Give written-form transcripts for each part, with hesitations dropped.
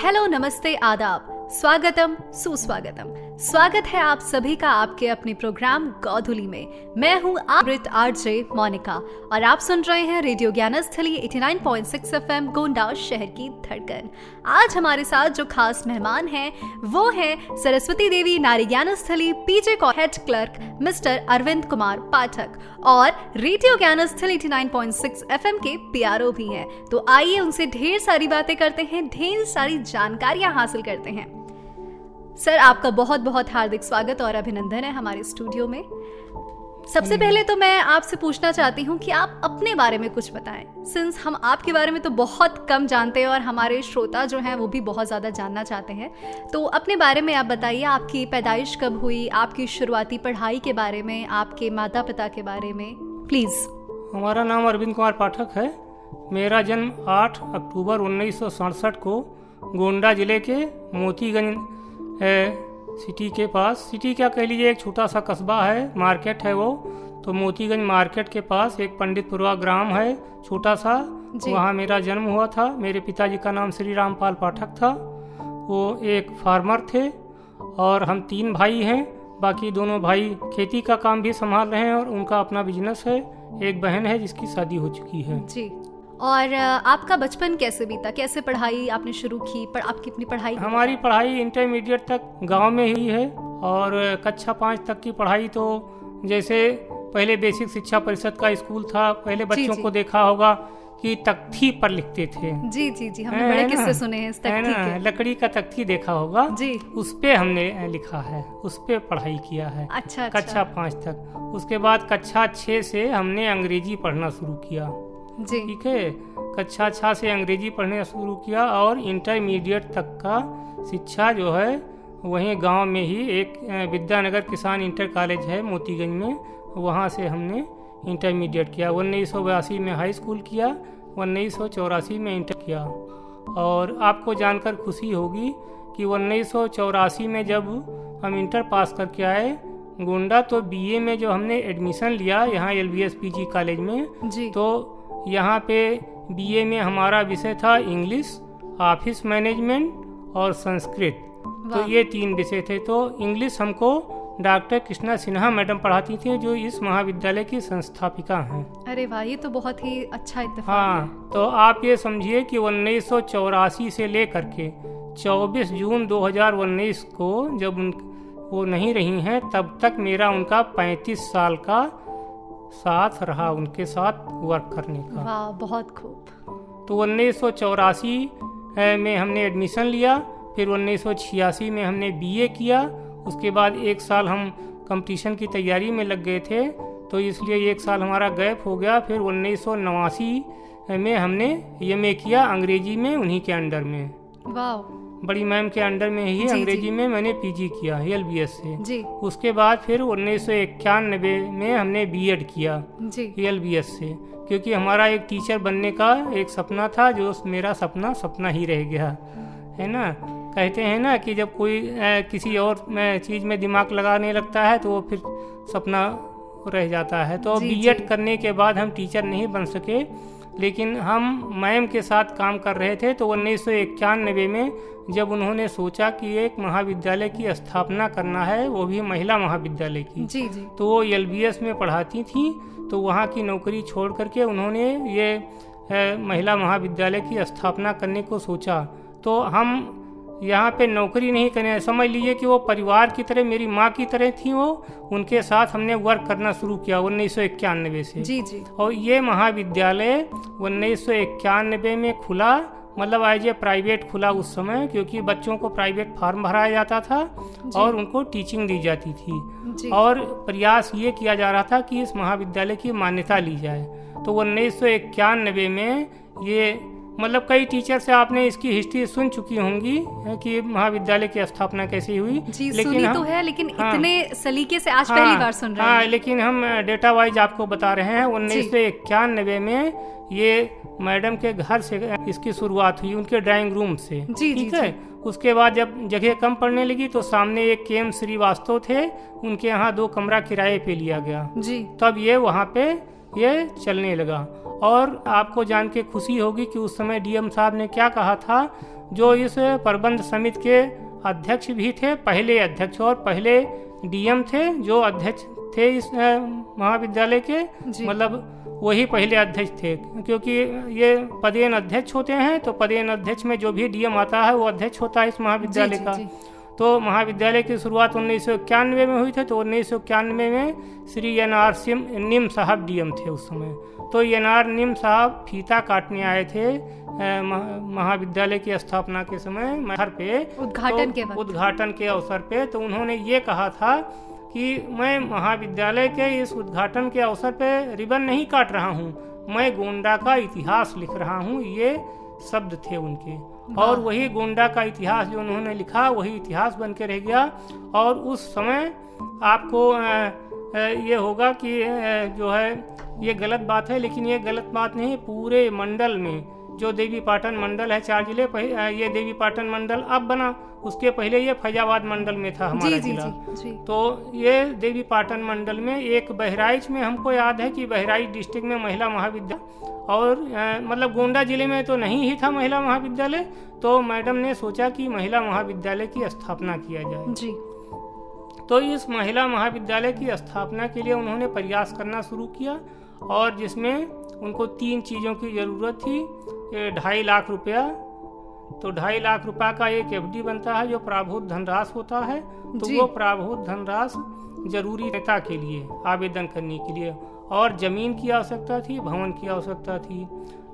Hello, नमस्ते, आदाब, स्वागतम, सुस्वागतम। स्वागत है आप सभी का आपके अपने प्रोग्राम गोधुली में। मैं हूँ आवृत आरजे मोनिका और आप सुन रहे हैं रेडियो ज्ञानस्थली 89.6 FM गोंडा, शहर की धड़कन। आज हमारे साथ जो खास मेहमान हैं वो हैं Saraswati Devi Nari Gyansthali PG head clerk mister Arvind Kumar Pathak और रेडियो ज्ञानस्थली 89.6 FM के PRO भी हैं। तो आइए उनसे ढेर सारी बातें करते हैं, ढेर सारी जानकारियां हासिल करते हैं। सर, आपका बहुत बहुत हार्दिक स्वागत और अभिनंदन है हमारे स्टूडियो में। सबसे पहले तो मैं आपसे पूछना चाहती हूँ कि आप अपने बारे में कुछ बताएं, सिंस हम आपके बारे में तो बहुत कम जानते हैं और हमारे श्रोता जो हैं वो भी बहुत ज़्यादा जानना चाहते हैं। तो अपने बारे में आप बताइए, आपकी पैदाइश कब हुई, आपकी शुरुआती पढ़ाई के बारे में, आपके माता पिता के बारे में, प्लीज़। हमारा नाम अरविंद कुमार पाठक है। मेरा जन्म 8 अक्टूबर 1967 को गोंडा जिले के मोतीगंज सिटी के पास, सिटी क्या कह लीजिए, एक छोटा सा कस्बा है, मार्केट है वो, तो मोतीगंज मार्केट के पास एक पंडितपुरा ग्राम है छोटा सा, वहाँ मेरा जन्म हुआ था। मेरे पिताजी का नाम श्री रामपाल पाठक था, वो एक फार्मर थे और हम 3 भाई हैं। बाकी दोनों भाई खेती का काम भी संभाल रहे हैं और उनका अपना बिजनेस है। एक बहन है जिसकी शादी हो चुकी है जी। और आपका बचपन कैसे बीता, कैसे पढ़ाई आपने शुरू की, आपकी अपनी पढ़ाई? हमारी पढ़ाई इंटरमीडिएट तक गांव में ही है और कक्षा 5 तक की पढ़ाई तो जैसे पहले बेसिक शिक्षा परिषद का स्कूल था, पहले बच्चों को देखा होगा कि तख्ती पर लिखते थे। जी जी जी, हमने बड़े किस्से सुने हैं इस तख्ती के। लकड़ी का तख्ती देखा होगा जी, उस पे हमने लिखा है, उस पे पढ़ाई किया है। अच्छा, कक्षा 5 तक। उसके बाद कक्षा 6 से हमने अंग्रेजी पढ़ना शुरू किया। ठीक है, कक्षा 6 से अंग्रेजी पढ़ना शुरू किया और इंटरमीडिएट तक का शिक्षा जो है वहीं गांव में ही एक विद्यानगर किसान इंटर कॉलेज है मोतीगंज में, वहां से हमने इंटरमीडिएट किया। 1982 में हाई स्कूल किया, 1984 में इंटर किया। और आपको जानकर खुशी होगी कि 1984 में जब हम इंटर पास करके आए गोंडा, तो बीए में जो हमने एडमिशन लिया यहाँ LBS PG कॉलेज में जी, तो यहाँ पे बीए में हमारा विषय था इंग्लिश, ऑफिस मैनेजमेंट और संस्कृत। तो ये 3 विषय थे। तो इंग्लिश हमको डॉक्टर कृष्णा सिन्हा मैडम पढ़ाती थी, जो इस महाविद्यालय की संस्थापिका हैं। अरे वाह, ये तो बहुत ही अच्छा इत्तेफाक है। हाँ, तो आप ये समझिए कि 1984 से लेकर के 24 जून 2019 को जब वो नहीं रही हैं, तब तक मेरा उनका 35 साल का साथ रहा, उनके साथ वर्क करने का। वाह, बहुत खूब। तो 1984 में हमने एडमिशन लिया, फिर 1986 में हमने बीए किया। उसके बाद 1 साल हम कंपटीशन की तैयारी में लग गए थे, तो इसलिए 1 साल हमारा गैप हो गया। फिर 1989 में हमने एमए किया अंग्रेजी में, उन्हीं के अंडर में। वाह, बड़ी मैम के अंडर में ही अंग्रेजी में मैंने पीजी किया LBS से जी। उसके बाद फिर 1991 में हमने बीएड किया जी LBS से, क्योंकि हमारा एक टीचर बनने का एक सपना था, जो मेरा सपना ही रह गया है ना। कहते हैं ना कि जब कोई किसी और चीज़ में दिमाग लगाने लगता है तो वो फिर सपना रह जाता है। तो बीएड करने के बाद हम टीचर नहीं बन सके, लेकिन हम मैम के साथ काम कर रहे थे। तो 1991 में जब उन्होंने सोचा कि एक महाविद्यालय की स्थापना करना है, वो भी महिला महाविद्यालय की जी जी, तो वो LBS में पढ़ाती थी, तो वहाँ की नौकरी छोड़ करके उन्होंने ये महिला महाविद्यालय की स्थापना करने को सोचा। तो हम यहाँ पे नौकरी नहीं करने, समझ लीजिए कि वो परिवार की तरह, मेरी माँ की तरह थी वो, उनके साथ हमने वर्क करना शुरू किया 1991 से जी जी। और ये महाविद्यालय 1991 में खुला, मतलब एज ए प्राइवेट खुला उस समय, क्योंकि बच्चों को प्राइवेट फॉर्म भराया जाता था और उनको टीचिंग दी जाती थी और प्रयास ये किया जा रहा था कि इस महाविद्यालय की मान्यता ली जाए। तो 1991 में ये, मतलब कई टीचर से आपने इसकी हिस्ट्री सुन चुकी होंगी कि महाविद्यालय की स्थापना कैसे हुई जी, लेकिन सुनी तो है, लेकिन इतने सलीके से आज पहली बार सुन रहे हैं। लेकिन हम डेटा वाइज आपको बता रहे हैं। 1991 में ये मैडम के घर से इसकी शुरुआत हुई, उनके ड्राइंग रूम से, ठीक है। उसके बाद जब जगह कम पड़ने लगी तो सामने एक KM श्रीवास्तव थे, उनके यहाँ 2 कमरा किराए पे लिया गया जी। तब ये वहाँ पे ये चलने लगा। और आपको जान के खुशी होगी कि उस समय डीएम साहब ने क्या कहा था, जो इस प्रबंध समिति के अध्यक्ष भी थे, पहले अध्यक्ष और पहले डीएम थे जो अध्यक्ष थे इस महाविद्यालय के, मतलब वही पहले अध्यक्ष थे, क्योंकि ये पदेन अध्यक्ष होते हैं, तो पदेन अध्यक्ष में जो भी डीएम आता है वो अध्यक्ष होता है इस महाविद्यालय का। तो महाविद्यालय की शुरुआत 1991 में हुई थी, तो 1991 में श्री एन.आर. निम साहब डीएम थे उस समय। तो एन.आर. निम साहब फीता काटने आए थे महाविद्यालय की स्थापना के समय घर पे, उद्घाटन के अवसर पे। तो उन्होंने ये कहा था कि मैं महाविद्यालय के इस उद्घाटन के अवसर पे रिबन नहीं काट रहा हूँ, मैं गोंडा का इतिहास लिख रहा हूँ। ये शब्द थे उनके, और वही गोंडा का इतिहास जो उन्होंने लिखा वही इतिहास बन के रह गया। और उस समय आपको ये होगा कि जो है ये गलत बात है, लेकिन ये गलत बात नहीं, पूरे मंडल में जो देवी पाटन मंडल है 4 जिले, ये देवी पाटन मंडल अब बना, उसके पहले ये फैजाबाद मंडल में था हमारा जिला। तो ये देवी पाटन मंडल में एक बहराइच में, हमको याद है कि बहराइच डिस्ट्रिक्ट में महिला महाविद्यालय, और मतलब गोंडा जिले में तो नहीं ही था महिला महाविद्यालय। तो मैडम ने सोचा कि महिला महाविद्यालय की स्थापना किया जाए जी। तो इस महिला महाविद्यालय की स्थापना के लिए उन्होंने प्रयास करना शुरू किया, और जिसमें उनको 3 चीज़ों की ज़रूरत थी। 2.5 लाख रुपया, तो 2.5 लाख रुपया का एक एफडी बनता है जो प्राभूत धनराशि होता है, तो वो प्राभूत धनराशि जरूरी नेता के लिए आवेदन करने के लिए, और ज़मीन की आवश्यकता थी, भवन की आवश्यकता थी।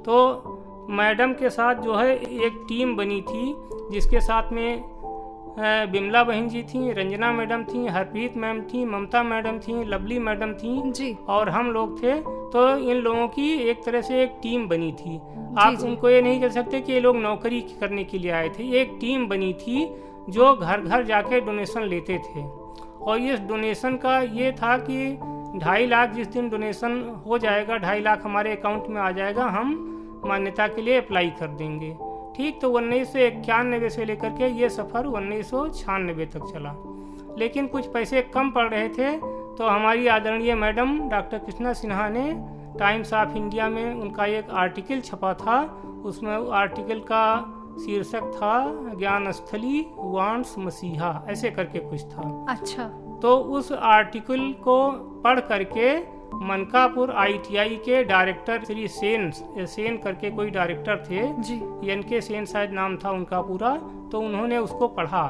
तो मैडम के साथ जो है एक टीम बनी थी, जिसके साथ में बिमला बहन जी थी, रंजना मैडम थी, हरप्रीत मैम थी, ममता मैडम थी, लवली मैडम थी जी, और हम लोग थे। तो इन लोगों की एक तरह से एक टीम बनी थी। आप उनको ये नहीं कह सकते कि ये लोग नौकरी करने के लिए आए थे, एक टीम बनी थी जो घर घर जाके डोनेशन लेते थे। और इस डोनेशन का ये था कि 2.5 लाख जिस दिन डोनेशन हो जाएगा, 2.5 लाख हमारे अकाउंट में आ जाएगा, हम मान्यता के लिए अप्लाई कर देंगे। ठीक, तो 1991 से लेकर के ये सफ़र 1996 तक चला, लेकिन कुछ पैसे कम पड़ रहे थे। तो हमारी आदरणीय मैडम डॉक्टर कृष्णा सिन्हा ने टाइम्स ऑफ इंडिया में उनका एक आर्टिकल छपा था, उसमें आर्टिकल का शीर्षक था ज्ञान स्थली वांस मसीहा, ऐसे करके कुछ था। अच्छा। तो उस आर्टिकल को पढ़ करके मनकापुर ITI के डायरेक्टर श्री सेन करके कोई डायरेक्टर थे जी, NK सेन शायद नाम था उनका पूरा। तो उन्होंने उसको पढ़ा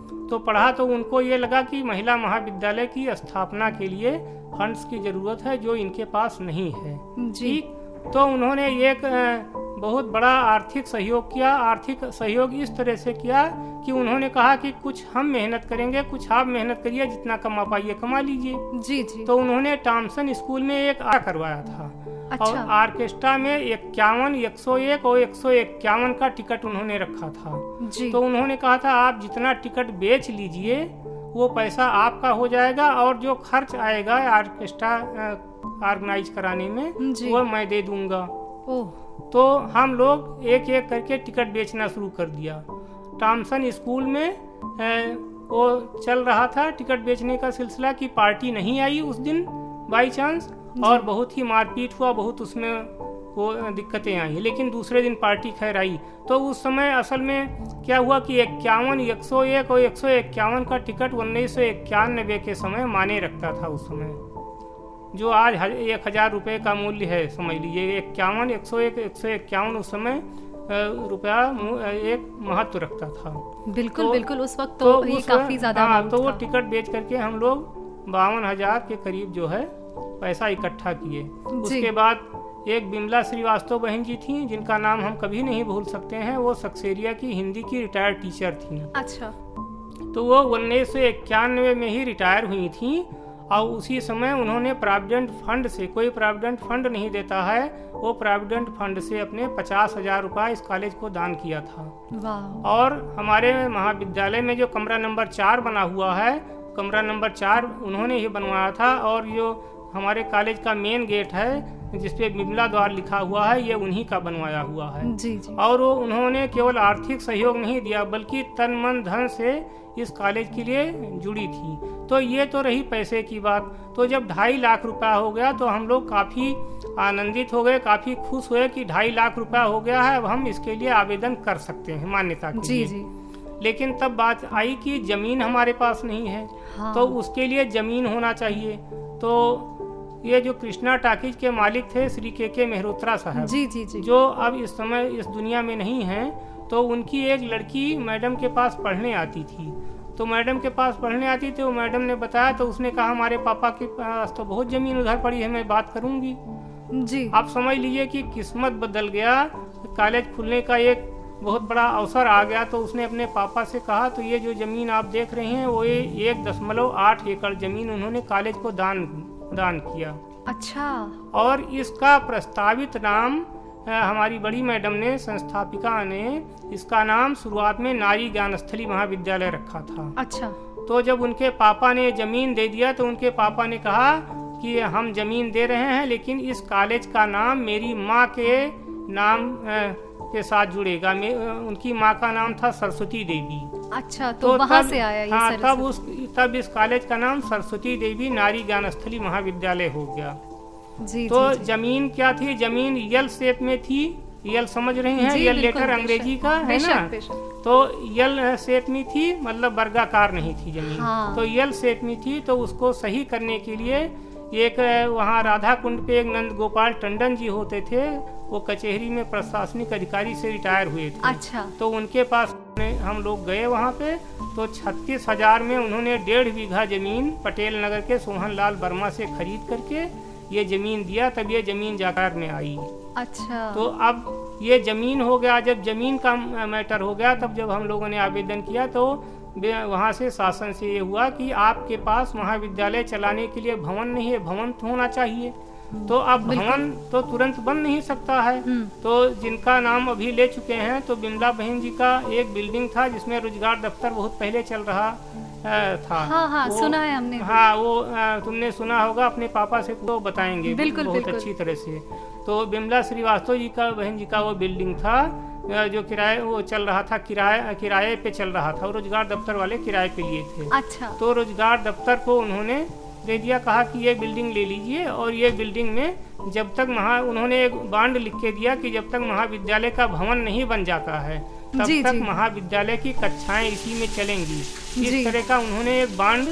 तो उनको ये लगा कि महिला महाविद्यालय की स्थापना के लिए फंड्स की ज़रूरत है जो इनके पास नहीं है जी। तो उन्होंने एक बहुत बड़ा आर्थिक सहयोग किया। आर्थिक सहयोग इस तरह से किया कि उन्होंने कहा कि कुछ हम मेहनत करेंगे, कुछ आप मेहनत करिए, जितना कमा पाइए कमा लीजिए जी जी। तो उन्होंने टॉमसन स्कूल में एक करवाया था। अच्छा। और ऑर्केस्ट्रा में 51, 101 और 151 का टिकट उन्होंने रखा था जी। तो उन्होंने कहा था आप जितना टिकट बेच लीजिए वो पैसा आपका हो जाएगा, और जो खर्च आएगा ऑर्केस्ट्रा ऑर्गेनाइज कराने में वो मैं दे दूंगा। तो हम लोग एक एक करके टिकट बेचना शुरू कर दिया। टॉमसन स्कूल में वो चल रहा था टिकट बेचने का सिलसिला कि पार्टी नहीं आई उस दिन बाई चांस, और बहुत ही मारपीट हुआ, बहुत उसमें वो दिक्कतें आई, लेकिन दूसरे दिन पार्टी खैर आई। तो उस समय असल में क्या हुआ कि 51, 101 और 151 का टिकट 1991 के समय माने रखता था उस समय, जो आज 1000 रुपये का मूल्य है, समझ लीजिए। 51, 101, 151 उस समय रुपया एक महत्व रखता था। बिल्कुल बिल्कुल, उस वक्त तो ये काफी ज्यादा। तो वो टिकट बेच करके हम लोग 52,000 के करीब जो है पैसा इकट्ठा किए। उसके बाद एक बिमला श्रीवास्तव बहन जी थी, जिनका नाम हम कभी नहीं भूल सकते हैं। वो सक्सेरिया की हिंदी की रिटायर्ड टीचर थी। अच्छा। तो वो 1991 में ही रिटायर हुई थी, और उसी समय उन्होंने प्रोविडेंट फंड से, कोई प्रोविडेंट फंड नहीं देता है, वो प्रोविडेंट फंड से अपने 50,000 रुपये इस कॉलेज को दान किया था। वाह। और हमारे महाविद्यालय में जो कमरा नंबर 4 बना हुआ है, कमरा नंबर 4 उन्होंने ही बनवाया था। और जो हमारे कॉलेज का मेन गेट है जिसपे बिमला द्वार लिखा हुआ है, ये उन्हीं का बनवाया हुआ है जी जी। और वो उन्होंने केवल आर्थिक सहयोग नहीं दिया, बल्कि तन मन धन से इस कॉलेज के लिए जुड़ी थी। तो ये तो रही पैसे की बात। तो जब 2.5 लाख रुपया हो गया तो हम लोग काफ़ी आनंदित हो गए, काफ़ी खुश हुए कि 2.5 लाख रुपया हो गया है, अब हम इसके लिए आवेदन कर सकते हैं मान्यता के लिए। जी। लेकिन तब बात आई कि ज़मीन हमारे पास नहीं है। हाँ। तो उसके लिए ज़मीन होना चाहिए। तो ये जो कृष्णा टाकीज के मालिक थे श्री के मेहरोत्रा साहब, जी जी जी, जो अब इस समय इस दुनिया में नहीं हैं, तो उनकी एक लड़की मैडम के पास पढ़ने आती थी। तो मैडम के पास पढ़ने आती थी, वो मैडम ने बताया, तो उसने कहा हमारे पापा के पास तो बहुत ज़मीन उधर पड़ी है, मैं बात करूँगी। जी। आप समझ लीजिए कि किस्मत बदल गया, कॉलेज खुलने का एक बहुत बड़ा अवसर आ गया। तो उसने अपने पापा से कहा, तो ये जो ज़मीन आप देख रहे हैं वो 1.8 एकड़ ज़मीन उन्होंने कॉलेज को दान किया। अच्छा। और इसका प्रस्तावित नाम हमारी बड़ी मैडम ने, संस्थापिका ने, इसका नाम शुरुआत में नारी ज्ञानस्थली महाविद्यालय रखा था। अच्छा। तो जब उनके पापा ने ज़मीन दे दिया तो उनके पापा ने कहा कि हम ज़मीन दे रहे हैं, लेकिन इस कॉलेज का नाम मेरी माँ के नाम के साथ जुड़ेगा। उनकी माँ का नाम था सरस्वती देवी। अच्छा, तो वहाँ से आया ये। हाँ, तब इस कॉलेज का नाम सरस्वती देवी नारी ज्ञानस्थली महाविद्यालय हो गया। जी। तो जी, जमीन क्या थी? जमीन यल शेप में थी। यल समझ रही हैं? यल लेटर अंग्रेजी का है ना, तो यल शेप में थी, मतलब वर्गाकार नहीं थी जमीन। हाँ। तो यल शेप में थी। तो उसको सही करने के लिए एक वहाँ राधा कुंड पे एक नंद गोपाल टंडन जी होते थे, वो कचहरी में प्रशासनिक अधिकारी से रिटायर हुए थे। अच्छा। तो उनके पास हम लोग गए वहाँ पे, तो 36,000 में उन्होंने 1.5 बीघा जमीन पटेल नगर के सोहन लाल वर्मा से खरीद करके ये जमीन दिया। तब ये जमीन जाकर में आई। अच्छा। तो अब ये जमीन हो गया। जब जमीन का मैटर हो गया, तब जब हम लोगों ने आवेदन किया तो वहाँ से शासन से ये हुआ कि आपके पास महाविद्यालय चलाने के लिए भवन नहीं है, भवन तो होना चाहिए। तो अब भवन तो तुरंत बन नहीं सकता है। तो जिनका नाम अभी ले चुके हैं, तो बिमला बहन जी का एक बिल्डिंग था जिसमें रोजगार दफ्तर बहुत पहले चल रहा था। हाँ हाँ, सुना है हमने। हाँ, वो तुमने सुना होगा, अपने पापा से तो बताएंगे बिल्कुल, बहुत अच्छी तरह से। तो बिमला श्रीवास्तव जी का, बहन जी का वो बिल्डिंग था जो किराए वो चल रहा था, किराए पे चल रहा था। रोजगार दफ्तर वाले किराए पे लिए थे। अच्छा। तो रोजगार दफ्तर को उन्होंने दे दिया, कहा कि ये बिल्डिंग ले लीजिए, और ये बिल्डिंग में जब तक उन्होंने एक बांड लिख के दिया कि जब तक महाविद्यालय का भवन नहीं बन जाता है तब तक महाविद्यालय की कक्षाएं इसी में चलेंगी। इस तरह का उन्होंने एक बांड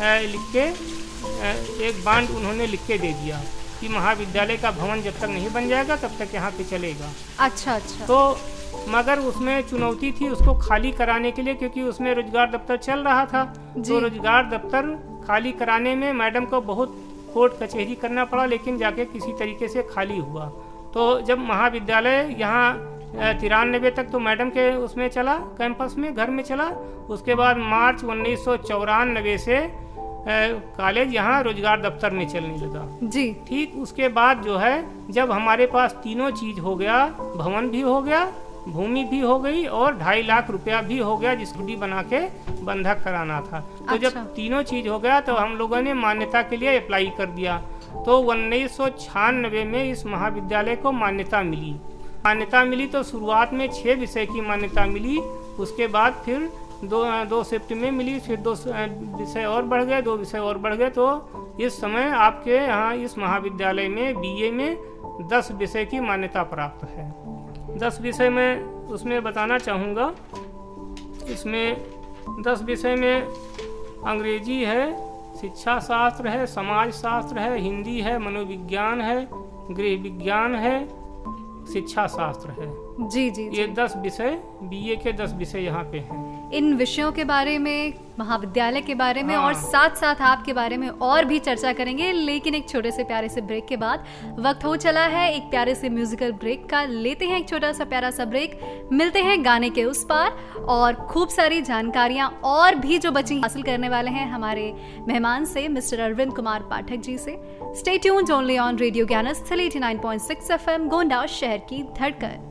लिख के दे दिया कि महाविद्यालय का भवन जब तक नहीं बन जाएगा तब तक यहाँ पे चलेगा। अच्छा अच्छा। तो मगर उसमें चुनौती थी उसको खाली कराने के लिए, क्योंकि उसमें रोजगार दफ्तर चल रहा था। तो रोजगार दफ्तर खाली कराने में मैडम को बहुत कोर्ट कचहरी करना पड़ा, लेकिन जाके किसी तरीके से खाली हुआ। तो जब महाविद्यालय यहाँ 93 तक तो मैडम के उसमें चला, कैंपस में, घर में चला। उसके बाद मार्च 1994 से कॉलेज यहाँ रोजगार दफ्तर में चलने लगा। जी। ठीक उसके बाद जो है, जब हमारे पास तीनों चीज हो गया, भवन भी हो गया, भूमि भी हो गई, और 2.5 लाख रुपया भी हो गया जिस डी बना के बंधक कराना था। तो अच्छा। जब तीनों चीज हो गया तो हम लोगों ने मान्यता के लिए अप्लाई कर दिया। तो 1996 में इस महाविद्यालय को मान्यता मिली। तो शुरुआत में 6 विषय की मान्यता मिली। उसके बाद फिर दो शिफ्ट में मिली, फिर 2 विषय और बढ़ गए, 2 विषय और बढ़ गए। तो इस समय आपके यहाँ इस महाविद्यालय में BA में 10 विषय की मान्यता प्राप्त है। 10 विषय में उसमें बताना चाहूँगा। इसमें 10 विषय में अंग्रेजी है, शिक्षा शास्त्र है, समाज शास्त्र है, हिंदी है, मनोविज्ञान है, गृह विज्ञान है, शिक्षा शास्त्र है। जी जी, ये 10 विषय BA के 10 विषय यहाँ पे हैं। इन विषयों के बारे में, महाविद्यालय के बारे में, और साथ साथ आपके बारे में और भी चर्चा करेंगे, लेकिन एक छोटे से प्यारे से ब्रेक के बाद वक्त हो चला है एक प्यारे से म्यूजिकल ब्रेक का। लेते हैं एक छोटा सा प्यारा सा ब्रेक, मिलते हैं गाने के उस पार, और खूब सारी जानकारियां और भी जो बची हासिल करने वाले हैं हमारे मेहमान से, मिस्टर अरविंद कुमार पाठक जी से। Stay tuned only on radio Gyansthali 89.6 FM, Gonda, शहर की धड़कन।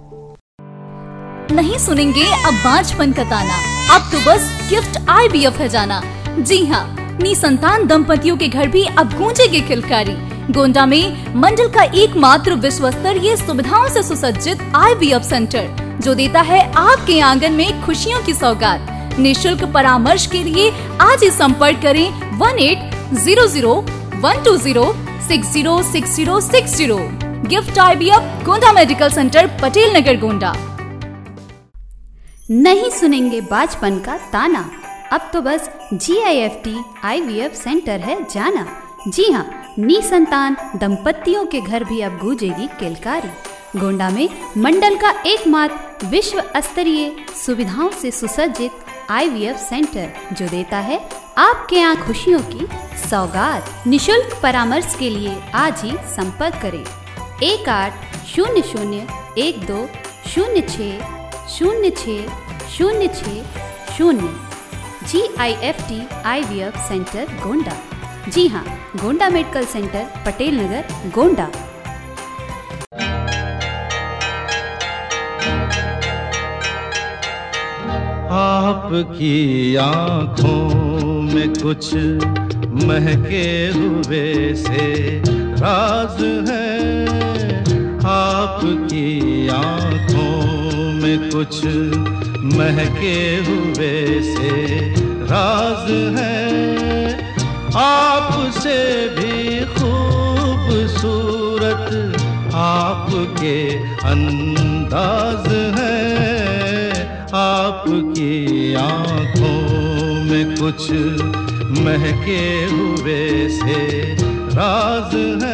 नहीं सुनेंगे अब बांझपन का ताना, अब तो बस गिफ्ट IVF है जाना। जी हाँ, निसंतान दंपतियों के घर भी अब गूंजेगी किलकारी। गोंडा में मंडल का एकमात्र विश्व स्तरीय सुविधाओं से सुसज्जित IVF सेंटर, जो देता है आपके आंगन में खुशियों की सौगात। निःशुल्क परामर्श के लिए आज ही संपर्क करें 1800-120-606060। Gift IVF Gonda medical centre, Patel Nagar, Gonda. नहीं सुनेंगे बाजपन का ताना, अब तो बस GIFT IVF सेंटर है जाना। जी हाँ, निसंतान दंपतियों के घर भी अब गूंजेगी किलकारी। गोंडा में मंडल का एकमात्र विश्व स्तरीय सुविधाओं से सुसज्जित IVF सेंटर, जो देता है आपके यहाँ खुशियों की सौगात। निशुल्क परामर्श के लिए आज ही संपर्क करें 1800-12-06-06-06-0। GIFT IVF centre Gonda. जी हाँ, गोंडा मेडिकल सेंटर, पटेल नगर, गोंडा। आपकी आँखों में कुछ महके हुए से राज है, आपकी आँखों में कुछ महके हुए से राज है, आपसे भी खूबसूरत आपके अंदाज है, आपकी आँखों में कुछ महके हुए से राज है।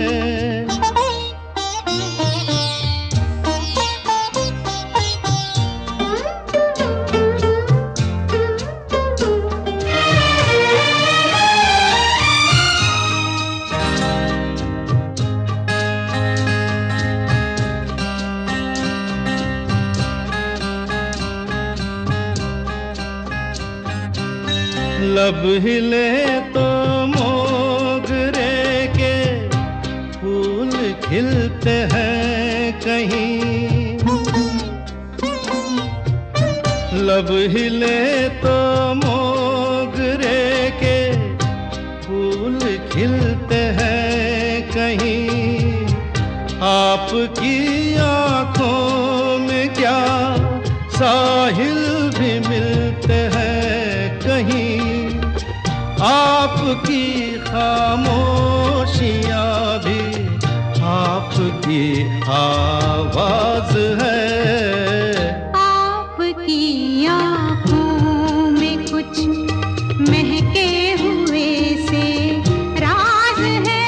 लब हिले तो मोगरे के फूल खिलते हैं कहीं, लब हिले तो मोगरे के फूल खिलते हैं कहीं, आपकी आँखों में क्या साहिल भी मिलते हैं कहीं, आपकी खामोशियाँ भी आपकी आवाज है, आपकी आँखों में कुछ महके हुए से राज है,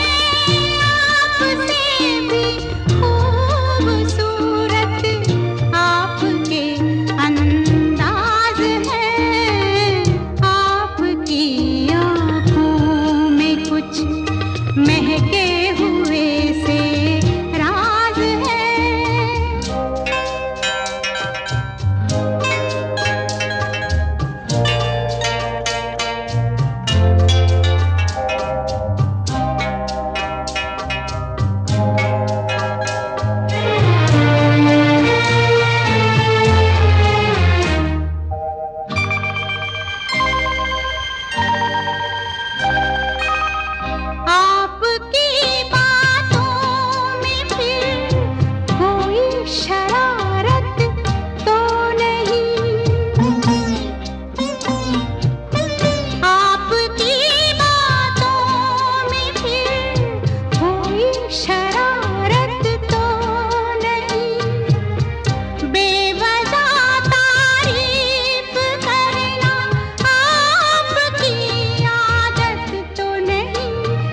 आपसे भी खूबसूरत आपके अंदाज है, आपकी आँखों में कुछ महके हुए से राज है। आपकी बातों में फिर कोई शरारत तो नहीं, आपकी बातों में फिर कोई शरारत तो नहीं, बेवजह तारीफ करना आपकी आदत तो नहीं,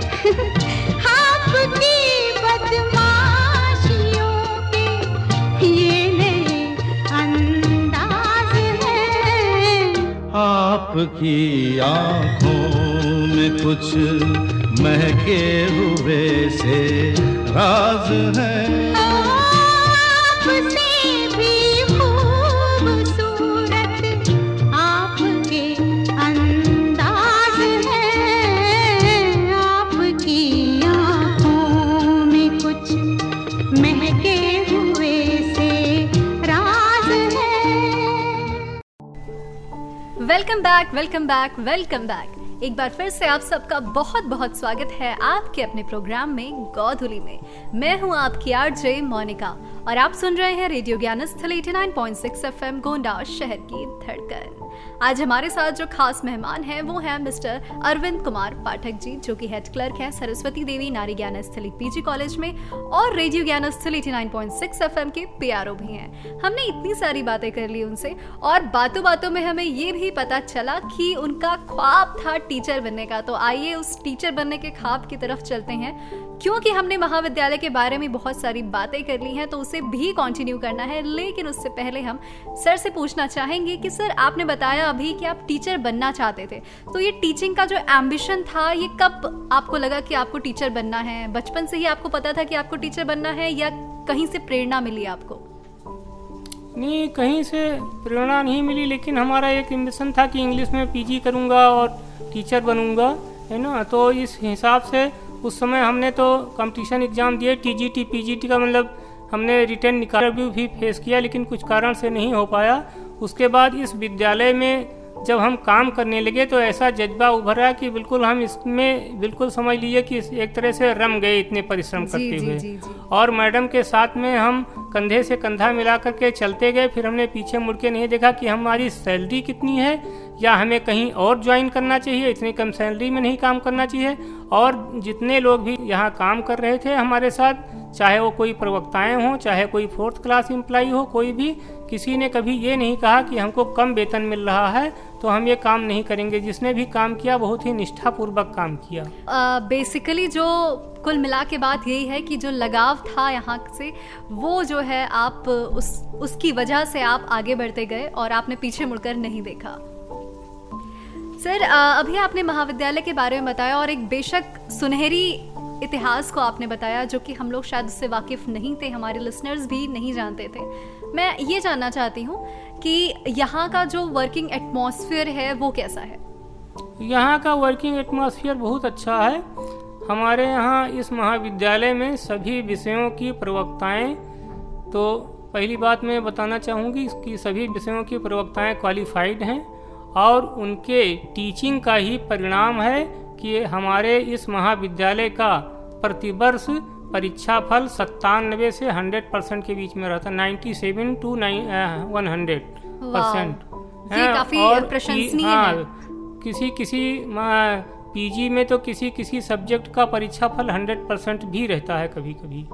आपकी बदमाशियों के ये नए अंदाज हैं, आपकी आँखों में कुछ महके हुए से राज है, आपसे भी खूबसूरत आपके अंदाज हैं, आपकी आँखों में कुछ महके हुए से राज है। Welcome back, welcome back, welcome back. एक बार फिर से आप सबका बहुत बहुत स्वागत है आपके अपने प्रोग्राम में गोधुली में। मैं हूं आपकी आरजे मोनिका और आप सुन रहे हैं रेडियो ज्ञानस्थल 89.6 FM गोंडा, शहर की धड़कन। आज हमारे साथ जो खास मेहमान हैं वो हैं मिस्टर अरविंद कुमार पाठक जी, जो कि हेड क्लर्क हैं सरस्वती देवी नारी ज्ञानस्थली पीजी कॉलेज में और रेडियो ज्ञानस्थल 89.6 FM के PRO भी हैं। हमने इतनी सारी बातें कर ली उनसे और बातों बातों में हमें ये भी पता चला कि उनका ख्वाब था टीचर बनने का। तो आइए उस टीचर बनने के ख्वाब की तरफ चलते हैं, क्योंकि हमने महाविद्यालय के बारे में बहुत सारी बातें कर ली हैं तो उसे भी कंटिन्यू करना है। लेकिन उससे पहले हम सर से पूछना चाहेंगे कि सर, आपने बताया अभी कि आप टीचर बनना चाहते थे, तो ये टीचिंग का जो एम्बिशन था ये कब आपको लगा कि आपको टीचर बनना है? बचपन से ही आपको पता था कि आपको टीचर बनना है या कहीं से प्रेरणा मिली आपको? नहीं, कहीं से प्रेरणा नहीं मिली, लेकिन हमारा एक एम्बिशन था कि इंग्लिश में पीजी करूँगा और टीचर बनूँगा, है ना। तो इस हिसाब से उस समय हमने तो कंपटीशन एग्ज़ाम दिए, टीजीटी पीजीटी का मतलब हमने रिटर्न निकाला भी फेस किया, लेकिन कुछ कारण से नहीं हो पाया। उसके बाद इस विद्यालय में जब हम काम करने लगे तो ऐसा जज्बा उभरा कि बिल्कुल हम इसमें बिल्कुल समझ लीजिए कि एक तरह से रम गए इतने परिश्रम करते हुए। और मैडम के साथ में हम कंधे से कंधा मिला करके चलते गए। फिर हमने पीछे मुड़ के नहीं देखा कि हमारी सैलरी कितनी है या हमें कहीं और ज्वाइन करना चाहिए, इतनी कम सैलरी में नहीं काम करना चाहिए। और जितने लोग भी यहाँ काम कर रहे थे हमारे साथ, चाहे वो कोई प्रवक्ताएं हों, चाहे कोई 4th क्लास एम्प्लॉई हो, कोई भी, किसी ने कभी ये नहीं कहा कि हमको कम वेतन मिल रहा है तो हम ये काम नहीं करेंगे। जिसने भी काम किया बहुत ही निष्ठापूर्वक काम किया। बेसिकली जो कुल मिला के बात यही है कि जो लगाव था यहाँ से, वो जो है आप उसकी वजह से आप आगे बढ़ते गए और आपने पीछे मुड़कर नहीं देखा। सर, अभी आपने महाविद्यालय के बारे में बताया और एक बेशक सुनहरी इतिहास को आपने बताया जो कि हम लोग शायद उससे वाकिफ नहीं थे, हमारे लिसनर्स भी नहीं जानते थे। मैं ये जानना चाहती हूँ कि यहाँ का जो वर्किंग एटमॉस्फेयर है वो कैसा है? यहाँ का वर्किंग एटमॉस्फेयर बहुत अच्छा है। हमारे यहाँ इस महाविद्यालय में सभी विषयों की प्रवक्ताएं, तो पहली बात मैं बताना चाहूँगी कि सभी विषयों की प्रवक्ताएं क्वालिफाइड हैं और उनके टीचिंग का ही परिणाम है कि हमारे इस महाविद्यालय का प्रतिवर्ष परीक्षा फल 97 से 100% के बीच में रहता है, 97 to 100%। ये काफी प्रशंसनीय है। किसी पीजी में तो किसी सब्जेक्ट का परीक्षा फल 100% भी रहता है कभी कभी।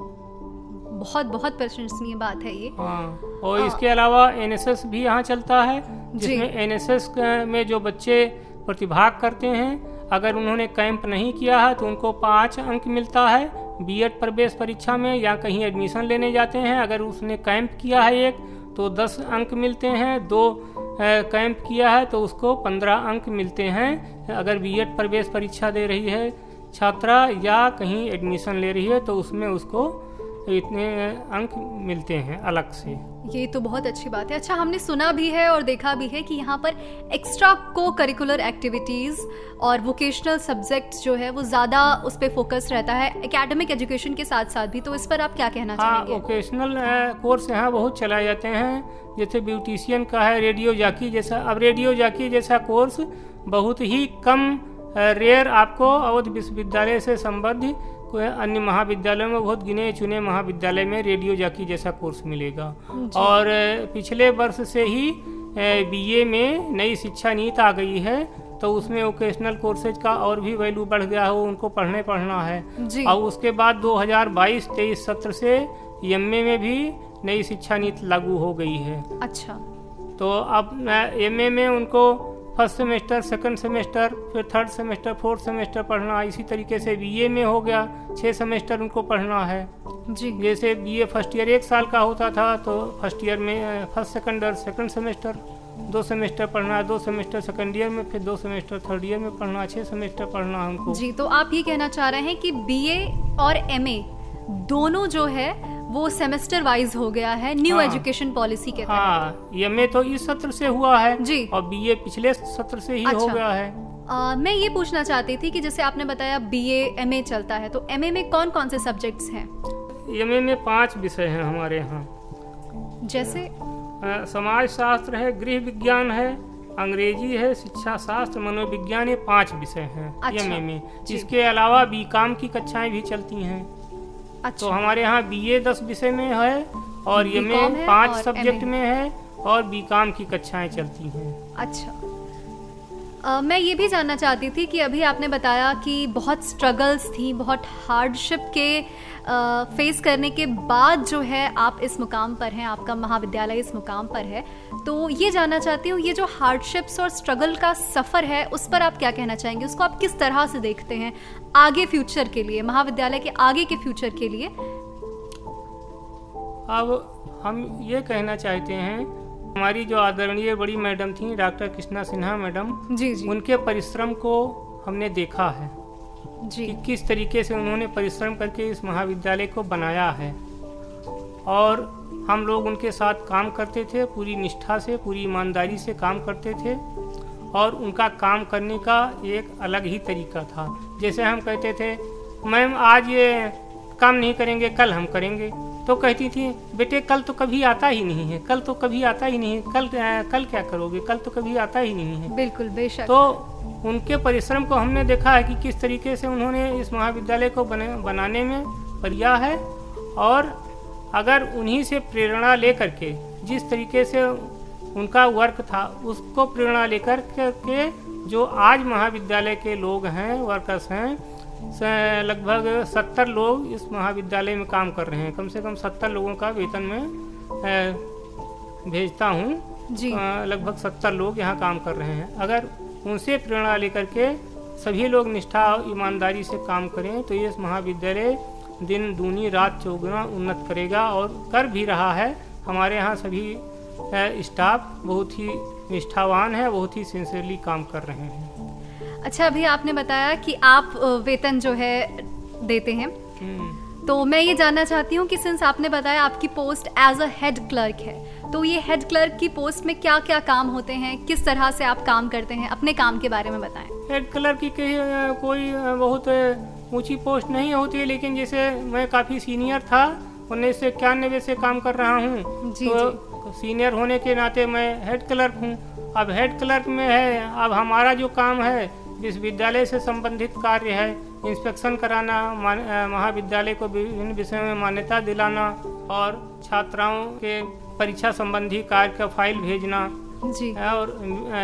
बहुत बहुत प्रशंसनीय बात है ये। और इसके अलावा NSS भी यहाँ चलता है, जिसमें NSS में जो बच्चे प्रतिभाग करते हैं, अगर उन्होंने कैंप नहीं किया है तो उनको 5 अंक मिलता है बीएड प्रवेश परीक्षा में, या कहीं एडमिशन लेने जाते हैं अगर उसने कैंप किया है एक तो 10 अंक मिलते हैं, 2 कैंप किया है तो उसको 15 अंक मिलते हैं। अगर बीएड प्रवेश परीक्षा दे रही है छात्रा या कहीं एडमिशन ले रही है तो उसमें उसको इतने अंक मिलते हैं अलग से। ये तो बहुत अच्छी बात है। अच्छा, हमने सुना भी है और देखा भी है कि यहाँ पर एक्स्ट्रा को करिकुलर एक्टिविटीज़ और वोकेशनल सब्जेक्ट्स जो है वो ज़्यादा उस पर फोकस रहता है एकेडमिक एजुकेशन के साथ साथ भी, तो इस पर आप क्या कहना चाहेंगे? वोकेशनल कोर्स यहाँ बहुत चलाए जाते हैं, जैसे ब्यूटिशियन का है, रेडियो जॉकी जैसा। अब रेडियो जॉकी जैसा कोर्स बहुत ही कम रेयर आपको अवध विश्वविद्यालय से संबद्ध कोई अन्य महाविद्यालयों में, बहुत गिने चुने महाविद्यालय में रेडियो जॉकी जैसा कोर्स मिलेगा। और पिछले वर्ष से ही बीए में नई शिक्षा नीति आ गई है तो उसमें वोकेशनल कोर्सेज का और भी वैल्यू बढ़ गया है, उनको पढ़ना है। और उसके बाद 2022-23 सत्र से एमए में भी नई शिक्षा नीति लागू हो गई है। अच्छा, तो अब एमए में उनको फर्स्ट सेमेस्टर, सेकंड सेमेस्टर, फिर थर्ड सेमेस्टर, फोर्थ सेमेस्टर पढ़ना। इसी तरीके से बीए में हो गया 6 सेमेस्टर उनको पढ़ना है जी। जैसे बीए फर्स्ट ईयर 1 साल का होता था तो फर्स्ट ईयर में first second second semester 2 semester पढ़ना है, 2 सेमेस्टर सेकंड ईयर में, फिर 2 सेमेस्टर थर्ड ईयर में पढ़ना, 6 सेमेस्टर पढ़ना हमको जी। तो आप ये कहना चाह रहे हैं कि बीए और एमए दोनों जो है वो सेमेस्टर वाइज हो गया है न्यू एजुकेशन पॉलिसी के तहत। एमए तो इस सत्र से हुआ है जी, और बीए पिछले सत्र से ही हो गया है। मैं ये पूछना चाहती थी कि जैसे आपने बताया बीए एमए चलता है, तो एमए में कौन कौन से सब्जेक्ट्स हैं? एमए में 5 विषय हैं हमारे यहाँ, जैसे समाज शास्त्र है, गृह विज्ञान है, अंग्रेजी है, शिक्षा शास्त्र, मनोविज्ञान, ये 5 विषय हैं अच्छा, एमए में। इसके अलावा बीकॉम की कक्षाएं भी चलती हैं। अच्छा। तो हमारे यहाँ बीए 10 विषय में है और एमए 5 सब्जेक्ट में है और बीकॉम की कक्षाएं चलती हैं। अच्छा। मैं ये भी जानना चाहती थी कि अभी आपने बताया कि बहुत स्ट्रगल्स थी, बहुत हार्डशिप के फेस करने के बाद जो है आप इस मुकाम पर हैं, आपका महाविद्यालय इस मुकाम पर है। तो ये जानना चाहती हूँ, ये जो हार्डशिप्स और स्ट्रगल का सफ़र है उस पर आप क्या कहना चाहेंगे? उसको आप किस तरह से देखते हैं आगे फ्यूचर के लिए, महाविद्यालय के आगे के फ्यूचर के लिए? अब हम ये कहना चाहते हैं, हमारी जो आदरणीय बड़ी मैडम थी डॉक्टर कृष्णा सिन्हा मैडम, जी जी, उनके परिश्रम को हमने देखा है जी, कि किस तरीके से उन्होंने परिश्रम करके इस महाविद्यालय को बनाया है। और हम लोग उनके साथ काम करते थे, पूरी निष्ठा से, पूरी ईमानदारी से काम करते थे। और उनका काम करने का एक अलग ही तरीका था। जैसे हम कहते थे, मैम आज ये काम नहीं करेंगे, कल हम करेंगे, तो कहती थी बेटे कल तो कभी आता ही नहीं है, कल तो कभी आता ही नहीं है, कल क्या करोगे, कल तो कभी आता ही नहीं है। बिल्कुल, बेशक। तो उनके परिश्रम को हमने देखा है कि किस तरीके से उन्होंने इस महाविद्यालय को बनाने में प्रया है। और अगर उन्हीं से प्रेरणा लेकर के, जिस तरीके से उनका वर्क था, उसको प्रेरणा लेकर के जो आज महाविद्यालय के लोग हैं, वर्कर्स हैं, लगभग 70 लोग इस महाविद्यालय में काम कर रहे हैं। कम से कम 70 लोगों का वेतन में भेजता हूँ जी। लगभग 70 लोग यहाँ काम कर रहे हैं। अगर उनसे प्रेरणा लेकर के सभी लोग निष्ठा और ईमानदारी से काम करें तो ये महाविद्यालय दिन दूनी रात चौगुना उन्नत करेगा और कर भी रहा है। हमारे यहाँ सभी स्टाफ बहुत ही निष्ठावान है, बहुत ही सिंसियरली काम कर रहे हैं। अच्छा, अभी आपने बताया कि आप वेतन जो है देते हैं, तो मैं ये जानना चाहती हूँ कि सिंस आपने बताया आपकी post as a head clerk है, तो ये हेड क्लर्क की पोस्ट में क्या क्या काम होते हैं, किस तरह से आप काम करते हैं, अपने काम के बारे में बताएं। हेड क्लर्क की कोई बहुत ऊंची पोस्ट नहीं होती है, लेकिन जैसे मैं काफ़ी सीनियर था, 1991 से काम कर रहा हूँ, तो सीनियर होने के नाते मैं हेड क्लर्क हूँ। अब हेड क्लर्क में है, अब हमारा जो काम है विश्वविद्यालय से संबंधित कार्य है, इंस्पेक्शन कराना, महाविद्यालय को विभिन्न विषयों में मान्यता दिलाना और छात्राओं के परीक्षा संबंधी कार्य का फाइल भेजना जी, और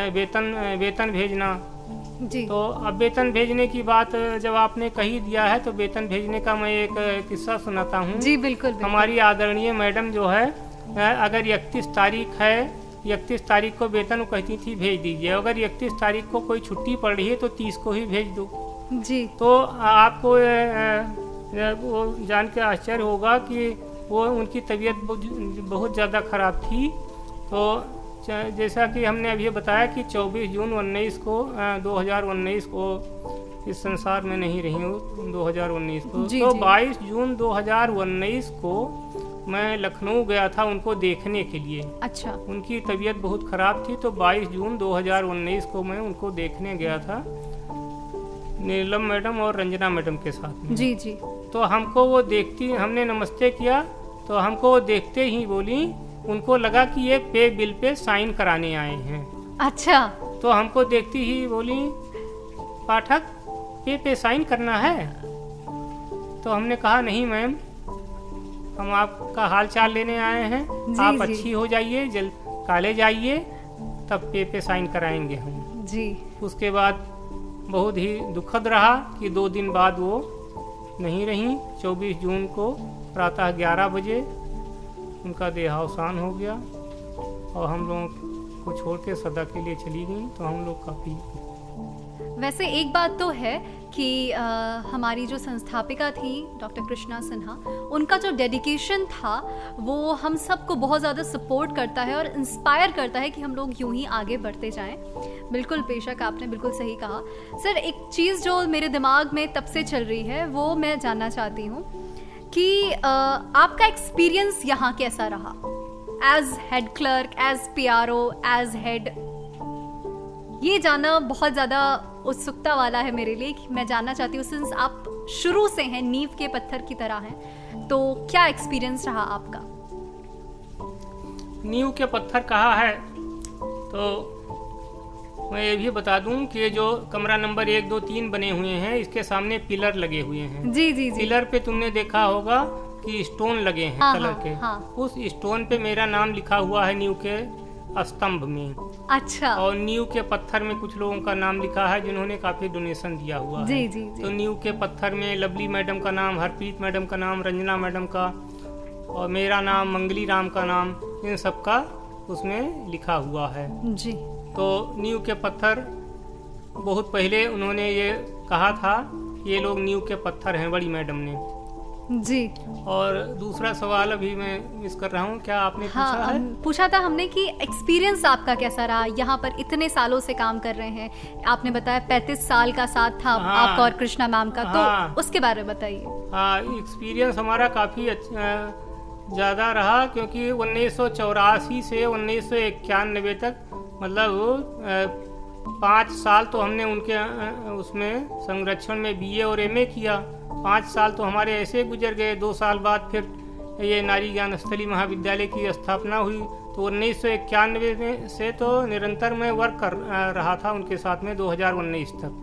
वेतन भेजना जी। तो अब वेतन भेजने की बात जब आपने कही दिया है तो वेतन भेजने का मैं एक किस्सा सुनाता हूँ। जी बिल्कुल, बिल्कुल। हमारी आदरणीय मैडम जो है, अगर 31 तारीख है, 31 तारीख को वेतन कहती थी भेज दीजिए, अगर 31 तारीख को कोई छुट्टी पड़ रही है तो 30 को ही भेज दो जी। तो आपको वो जान के आश्चर्य होगा कि वो उनकी तबीयत बहुत ज़्यादा ख़राब थी। तो जैसा कि हमने अभी बताया कि 24 जून 2019 को इस संसार में नहीं रही हूँ, 2019 को जी, तो जी। 22 जून 2019 को मैं लखनऊ गया था उनको देखने के लिए। अच्छा। उनकी तबीयत बहुत ख़राब थी, तो 22 जून 2019 को मैं उनको देखने गया था नीलम मैडम और रंजना मैडम के साथ में। जी जी। तो हमको वो देखती, हमने नमस्ते किया तो हमको वो देखते ही बोली, उनको लगा कि ये पे बिल पे साइन कराने आए हैं। अच्छा। तो हमको देखती ही बोली, पाठक पे साइन करना है? तो हमने कहा नहीं मैम, हम आपका हाल चाल लेने आए हैं, आप जी। अच्छी हो जाइए, जल्द कॉलेज आइए, तब पे साइन कराएंगे हम जी। उसके बाद बहुत ही दुखद रहा कि 2 दिन बाद वो नहीं रही। 24 जून को प्रातः 11 बजे उनका देहावसान हो गया और हम लोगों को छोड़ के सदा के लिए चली गई। तो हम लोग काफ़ी, वैसे एक बात तो है कि हमारी जो संस्थापिका थी डॉक्टर कृष्णा सिन्हा, उनका जो डेडिकेशन था वो हम सबको बहुत ज़्यादा सपोर्ट करता है और इंस्पायर करता है कि हम लोग यूं ही आगे बढ़ते जाएं। बिल्कुल, बेशक आपने बिल्कुल सही कहा। सर, एक चीज़ जो मेरे दिमाग में तब से चल रही है वो मैं जानना चाहती हूँ कि आपका एक्सपीरियंस यहाँ कैसा रहा, as head clerk, as PRO, as head. ये जानना बहुत ज़्यादा उत्सुकता वाला है मेरे लिए कि मैं जानना चाहती हूँ, सिंस आप शुरू से हैं, नींव के पत्थर की तरह हैं, तो क्या एक्सपीरियंस रहा आपका? नींव के पत्थर कहा है तो मैं ये भी बता दूं कि जो कमरा नंबर 1, 2, 3 बने हुए हैं, इसके सामने पिलर लगे हुए हैं। जी जी जी। पिलर पे तुमने देखा होगा कि स्टोन लगे हैं कलर के। उस स्टोन पे मेरा नाम लिखा हुआ है नींव के स्तंभ में। अच्छा। और नींव के पत्थर में कुछ लोगों का नाम लिखा है जिन्होंने काफी डोनेशन दिया हुआ है। जी जी जी। तो नींव के पत्थर में लवली मैडम का नाम, हरप्रीत मैडम का नाम, रंजना मैडम का और मेरा नाम, मंगली राम का नाम, इन सब का उसमें लिखा हुआ है जी। तो नींव के पत्थर बहुत पहले उन्होंने ये कहा था, ये लोग नींव के पत्थर हैं, बड़ी मैडम ने जी। और दूसरा सवाल अभी मैं मिस कर रहा हूँ, क्या आपने पूछा है? पूछा था हमने कि एक्सपीरियंस आपका कैसा रहा, यहाँ पर इतने सालों से काम कर रहे हैं, आपने बताया 35 साल का साथ था आपका और कृष्णा मैम का, तो उसके बारे में बताइए। हाँ, एक्सपीरियंस हमारा काफ़ी ज़्यादा रहा, क्योंकि 1984 से 1991 तक, मतलब 5 साल तो हमने उनके उसमें संरक्षण में BA और MA किया। 5 साल तो हमारे ऐसे गुजर गए। 2 साल बाद फिर ये नारी ज्ञान स्थली महाविद्यालय की स्थापना हुई। तो 1991 में से तो निरंतर मैं वर्क कर रहा था उनके साथ में 2019 तक।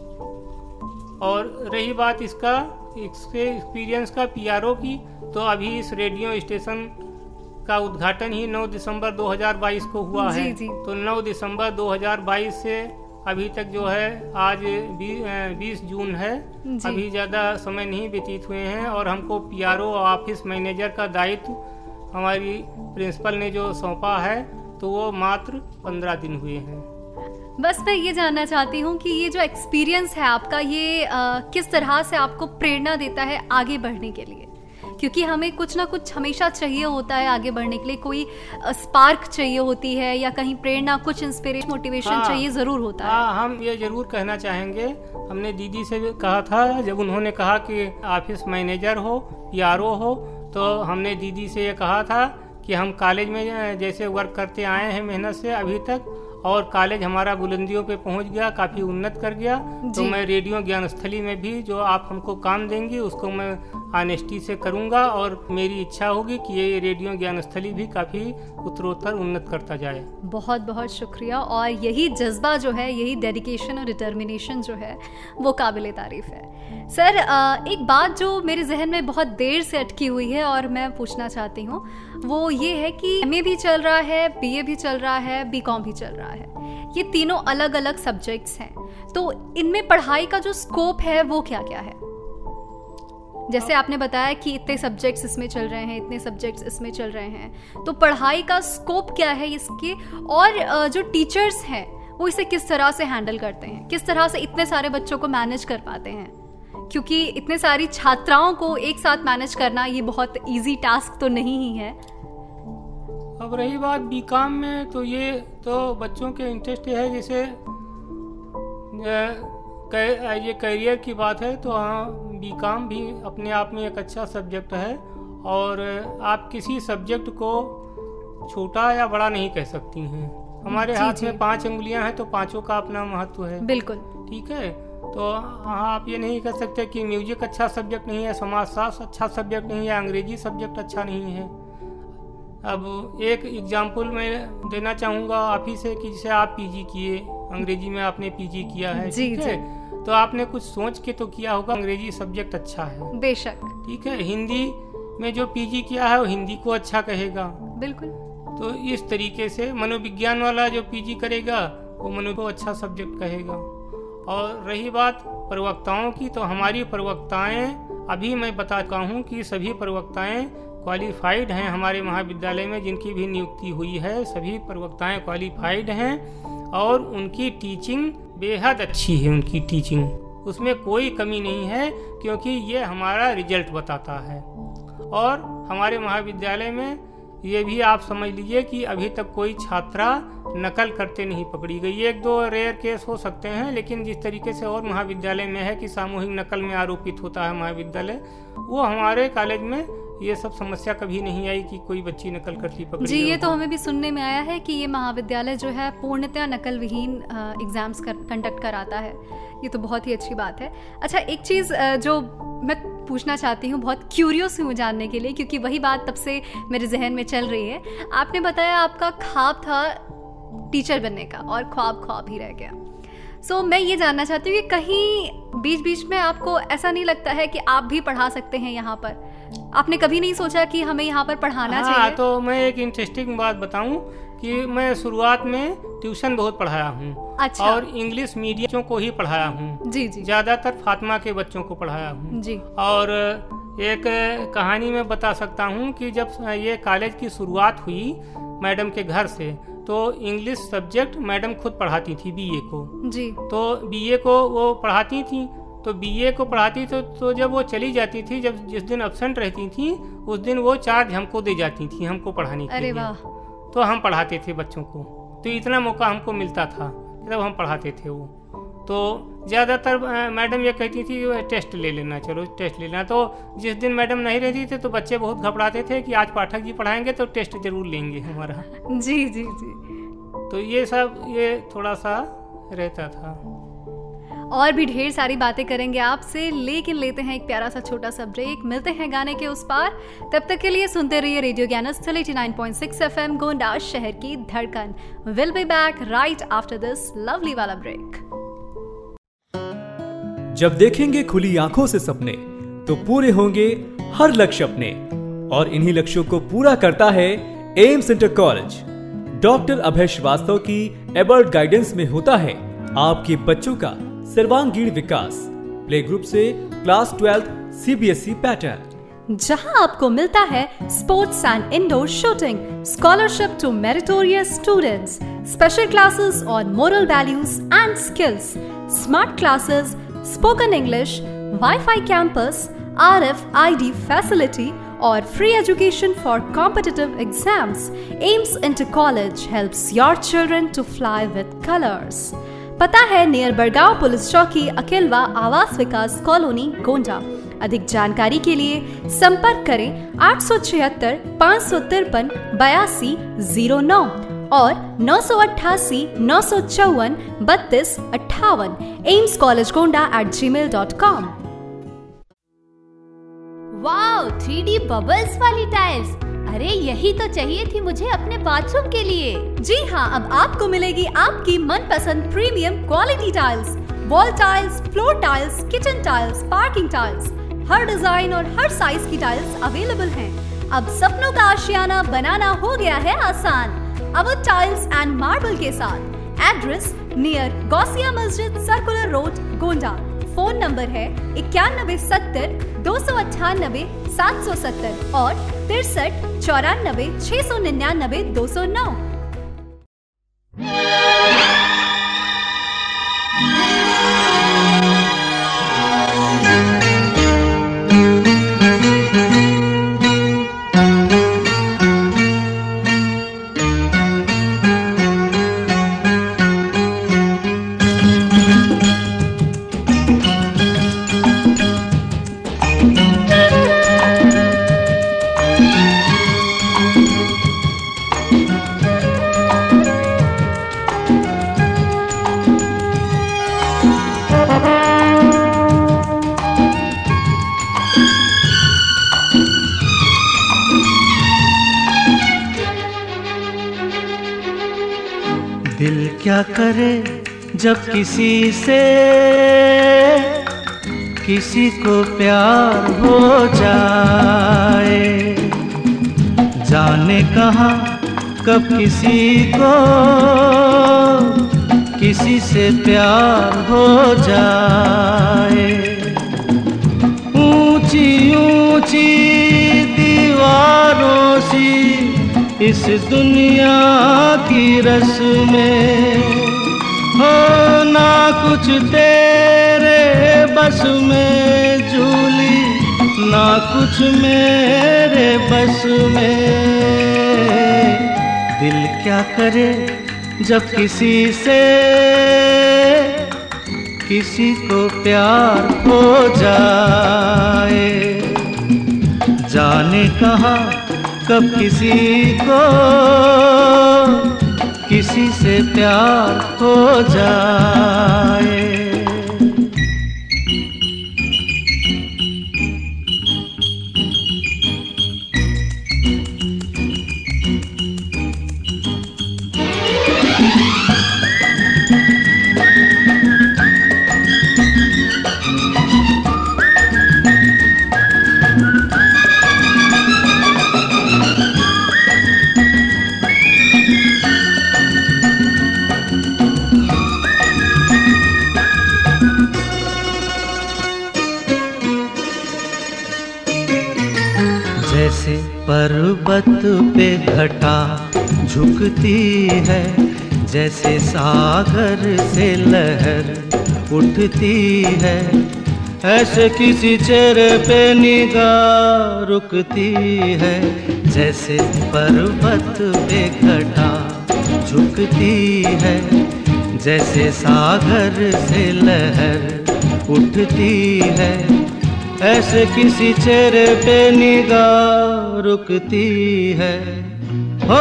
और रही बात इसके एक्सपीरियंस का PRO की, तो अभी इस रेडियो स्टेशन का उद्घाटन ही 9 दिसंबर 2022 को हुआ है। तो 9 दिसंबर 2022 से अभी तक जो है, आज 20 जून है, अभी ज़्यादा समय नहीं व्यतीत हुए हैं। और हमको PRO ऑफिस मैनेजर का दायित्व हमारी प्रिंसिपल ने जो सौंपा है, तो वो मात्र 15 दिन हुए हैं। बस मैं ये जानना चाहती हूँ कि ये जो एक्सपीरियंस है आपका, ये किस तरह से आपको प्रेरणा देता है आगे बढ़ने के लिए? क्योंकि हमें कुछ ना कुछ हमेशा चाहिए होता है आगे बढ़ने के लिए, कोई स्पार्क चाहिए होती है, या कहीं प्रेरणा, कुछ इंस्पिरेशन, मोटिवेशन चाहिए ज़रूर होता है। हम ये ज़रूर कहना चाहेंगे, हमने दीदी से भी कहा था, जब उन्होंने कहा कि ऑफिस मैनेजर हो, PRO हो, तो हमने दीदी से ये कहा था कि हम कॉलेज में जैसे वर्क करते आए हैं मेहनत से अभी तक, और कॉलेज हमारा बुलंदियों पे पहुंच गया, काफ़ी उन्नत कर गया, तो मैं रेडियो ज्ञान स्थली में भी जो आप हमको काम देंगी उसको मैं ऑनेस्टी से करूंगा, और मेरी इच्छा होगी कि ये रेडियो ज्ञान स्थली भी काफ़ी उत्तरोत्तर उन्नत करता जाए। बहुत बहुत शुक्रिया। और यही जज्बा जो है, यही डेडिकेशन और डिटर्मिनेशन जो है, वो काबिल तारीफ़ है। सर, एक बात जो मेरे जहन में बहुत देर से अटकी हुई है और मैं पूछना चाहती हूँ, वो ये है कि MA भी चल रहा है, BA भी चल रहा है, BCom भी चल रहा है, ये तीनों अलग अलग सब्जेक्ट्स हैं, तो इनमें पढ़ाई का जो स्कोप है वो क्या क्या है? जैसे आपने बताया कि इतने सब्जेक्ट्स इसमें चल रहे हैं, इतने सब्जेक्ट्स इसमें चल रहे हैं, तो पढ़ाई का स्कोप क्या है इसके, और जो टीचर्स हैं वो इसे किस तरह से हैंडल करते हैं, किस तरह से इतने सारे बच्चों को मैनेज कर पाते हैं? क्योंकि इतने सारी छात्राओं को एक साथ मैनेज करना ये बहुत इजी टास्क तो नहीं ही है। अब रही बात BCom में, तो ये तो बच्चों के इंटरेस्ट है, जैसे ये करियर की बात है, तो हाँ, BCom भी अपने आप में एक अच्छा सब्जेक्ट है, और आप किसी सब्जेक्ट को छोटा या बड़ा नहीं कह सकती हैं। हमारे हाथ में 5 उंगलियां हैं, तो पांचों का अपना महत्व है। बिल्कुल ठीक है। तो हाँ, आप ये नहीं कह सकते कि म्यूजिक अच्छा सब्जेक्ट नहीं है, समाजशास्त्र अच्छा सब्जेक्ट नहीं है, अंग्रेजी सब्जेक्ट अच्छा नहीं है। अब एक एग्जाम्पल मैं देना चाहूँगा आप ही से, कि जैसे आप PG किए, अंग्रेजी में आपने PG किया है, ठीक है, तो आपने कुछ सोच के तो किया होगा अंग्रेजी सब्जेक्ट अच्छा है, बेशक, ठीक है। हिंदी में जो PG किया है वो हिंदी को अच्छा कहेगा, बिल्कुल। तो इस तरीके से मनोविज्ञान वाला जो PG करेगा वो मनो को अच्छा सब्जेक्ट कहेगा। और रही बात प्रवक्ताओं की, तो हमारी प्रवक्ताएं, अभी मैं बताता हूँ कि सभी प्रवक्ताएं क्वालिफाइड हैं हमारे महाविद्यालय में, जिनकी भी नियुक्ति हुई है, सभी प्रवक्ताएं क्वालिफाइड हैं, और उनकी टीचिंग बेहद अच्छी है। उनकी टीचिंग, उसमें कोई कमी नहीं है, क्योंकि ये हमारा रिजल्ट बताता है। और हमारे महाविद्यालय में ये भी आप समझ लीजिए कि अभी तक कोई छात्रा नकल करते नहीं पकड़ी गई। 1-2 रेयर केस हो सकते हैं, लेकिन जिस तरीके से और महाविद्यालय में है कि सामूहिक नकल में आरोपित होता है महाविद्यालय, वो हमारे कॉलेज में ये सब समस्या कभी नहीं आई कि कोई बच्ची नकल करती पकड़ी। जी, ये तो हमें भी सुनने में आया है कि ये महाविद्यालय जो है पूर्णतया नकल विहीन एग्जाम्स कंडक्ट कराता है। ये तो बहुत ही अच्छी बात है। अच्छा, एक चीज़ जो मैं पूछना चाहती हूँ, बहुत क्यूरियस हूँ जानने के लिए, क्योंकि वही बात तब से मेरे जहन में चल रही है। आपने बताया आपका ख्वाब था टीचर बनने का और ख्वाब ही रह गया। सो मैं ये जानना चाहती हूँ कि कहीं बीच बीच में आपको ऐसा नहीं लगता है कि आप भी पढ़ा सकते हैं यहाँ पर? आपने कभी नहीं सोचा कि हमें यहाँ पर पढ़ाना चाहिए? तो मैं एक इंटरेस्टिंग बात बताऊँ कि मैं शुरुआत में ट्यूशन बहुत पढ़ाया हूँ। अच्छा। और इंग्लिश मीडियम को ही पढ़ाया हूँ। जी जी। ज़्यादातर फातिमा के बच्चों को पढ़ाया हूँ जी। और एक कहानी मैं बता सकता हूँ कि जब ये कॉलेज की शुरुआत हुई मैडम के घर से, तो इंग्लिश सब्जेक्ट मैडम खुद पढ़ाती थी बीए को। जी। तो बीए को वो पढ़ाती थी, तो बीए को पढ़ाती तो जब वो चली जाती थी, जब जिस दिन एब्सेंट रहती थी उस दिन वो चार्ज हमको दे जाती थी हमको पढ़ाने के लिए। तो हम पढ़ाते थे बच्चों को, तो इतना मौका हमको मिलता था जब हम पढ़ाते थे वो। तो ज़्यादातर मैडम ये कहती थी टेस्ट ले लेना, चलो टेस्ट ले लेना। तो जिस दिन मैडम नहीं रहती थी तो बच्चे बहुत घबराते थे कि आज पाठक जी पढ़ाएंगे तो टेस्ट जरूर लेंगे हमारा। जी जी जी। तो ये सब ये थोड़ा सा रहता था। और भी ढेर सारी बातें करेंगे आपसे, लेकिन लेते हैं एक प्यारा सा छोटा सा ब्रेक। मिलते हैं गाने के उस पार, तब तक के लिए सुनते रहिए रेडियो ज्ञानस्थल 89.6 FM गोंडा, शहर की धड़कन। Will be back right after this lovely वाला ब्रेक। जब देखेंगे खुली आंखों से सपने तो पूरे होंगे हर लक्ष्य अपने, और इन्हीं लक्ष्यों को पूरा करता है AIMS inter college. Doctor Abhay Srivastava की एबर्ट गाइडेंस में होता है आपके बच्चों का सर्वांगीण विकास, प्ले ग्रुप से क्लास 12 CBSE पैटर्न, जहां आपको मिलता है sports and indoor shooting, scholarship to meritorious students, special classes on moral values and skills, smart classes, spoken English, WiFi campus, RFID facility और free education for competitive exams. AIMS inter college helps your children to fly with colours. पता है near Badgaon police चौकी, अकेलवा, आवास Vikas colony, Gonda. अधिक जानकारी के लिए संपर्क करें 876 553 8209 और 988 954 3258 aimscollegegonda@gmail.com। वाओ, 3D बबल्स वाली टाइल्स, अरे यही तो चाहिए थी मुझे अपने बाथरूम के लिए। जी हाँ, अब आपको मिलेगी आपकी मनपसंद premium quality tiles, wall tiles, floor tiles, kitchen tiles, parking tiles, हर डिजाइन और हर साइज की टाइल्स अवेलेबल हैं। अब सपनों का आशियाना बनाना हो गया है आसान, अवध टाइल्स एंड मार्बल के साथ। एड्रेस नियर गौसिया मस्जिद, circular road, Gonda. Phone number है 91 70 298 770 और 63 94 699 209। दिल क्या करे जब किसी से किसी को प्यार हो जाए, जाने कहाँ कब किसी को किसी से प्यार हो जाए। ऊंची ऊंची दीवारों सी इस दुनिया की रस्में हो, ना कुछ तेरे बस में झूली, ना कुछ मेरे बस में। दिल क्या करे जब किसी से किसी को प्यार हो जाए, जाने कहाँ कब किसी को किसी से प्यार हो जाए। जैसे पर्वत पे घटा झुकती है, जैसे सागर से लहर उठती है, ऐसे किसी चेहरे पे निगाह रुकती है। जैसे पर्वत पे घटा झुकती है, जैसे सागर से लहर उठती है, ऐसे किसी चेहरे पे निगाह रुकती है। हो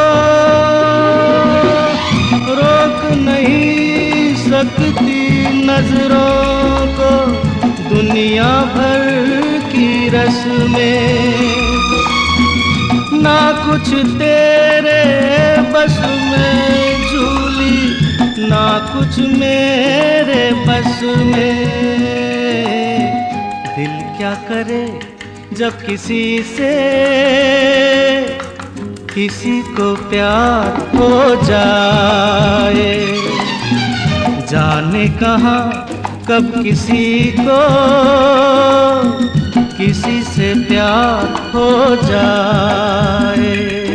रोक नहीं सकती नजरों को दुनिया भर की रस्में, ना कुछ तेरे बस में झूली, ना कुछ मेरे बस में। दिल क्या करे जब किसी से किसी को प्यार हो जाए, जाने कहाँ कब किसी को किसी से प्यार हो जाए।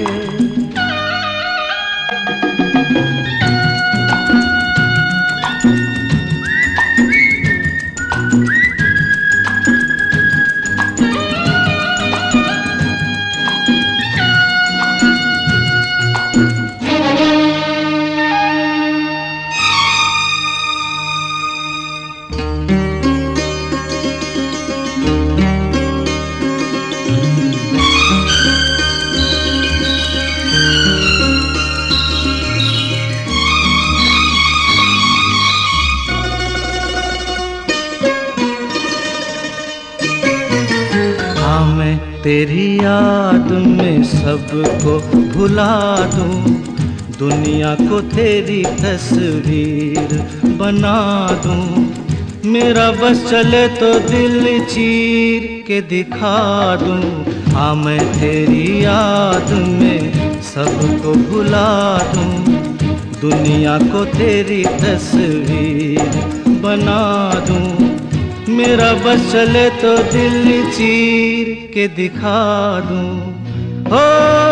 तेरी याद में सबको भुला दूं, दुनिया को तेरी तस्वीर बना दूं। मेरा बस चले तो दिल चीर के दिखा दूं। हाँ मैं तेरी याद में सबको भुला दूं, दुनिया को तेरी तस्वीर बना दूं। मेरा बस चले तो दिल चीर के दिखा दूं। हो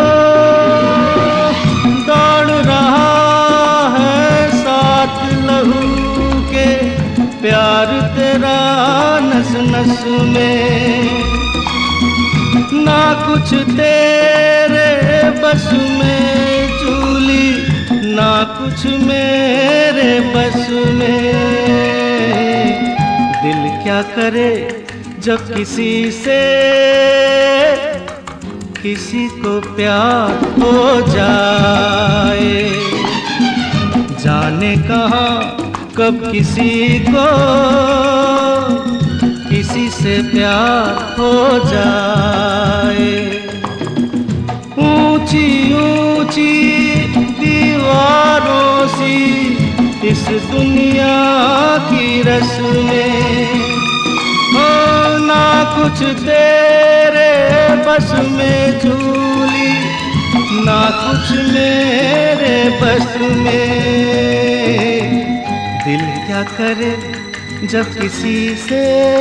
दौड़ रहा है साथ लहू के प्यार तेरा नस नस में, ना कुछ तेरे बस में झूली, ना कुछ मेरे बस में। दिल क्या करे जब किसी से किसी को प्यार हो जाए, जाने कहाँ कब किसी को किसी से प्यार हो जाए। ऊंची ऊंची दीवारों सी इस दुनिया की रस्में, हो ना कुछ तेरे बस में झूली, ना कुछ मेरे बस में। दिल क्या करे जब किसी से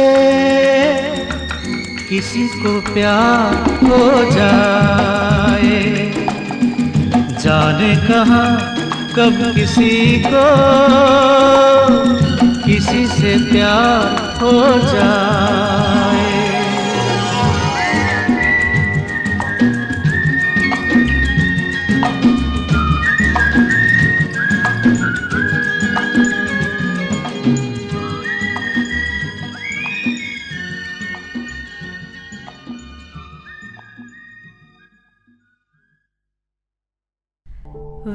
किसी को प्यार हो जाए, जाने कहाँ कब किसी को किसी से प्यार हो जाए।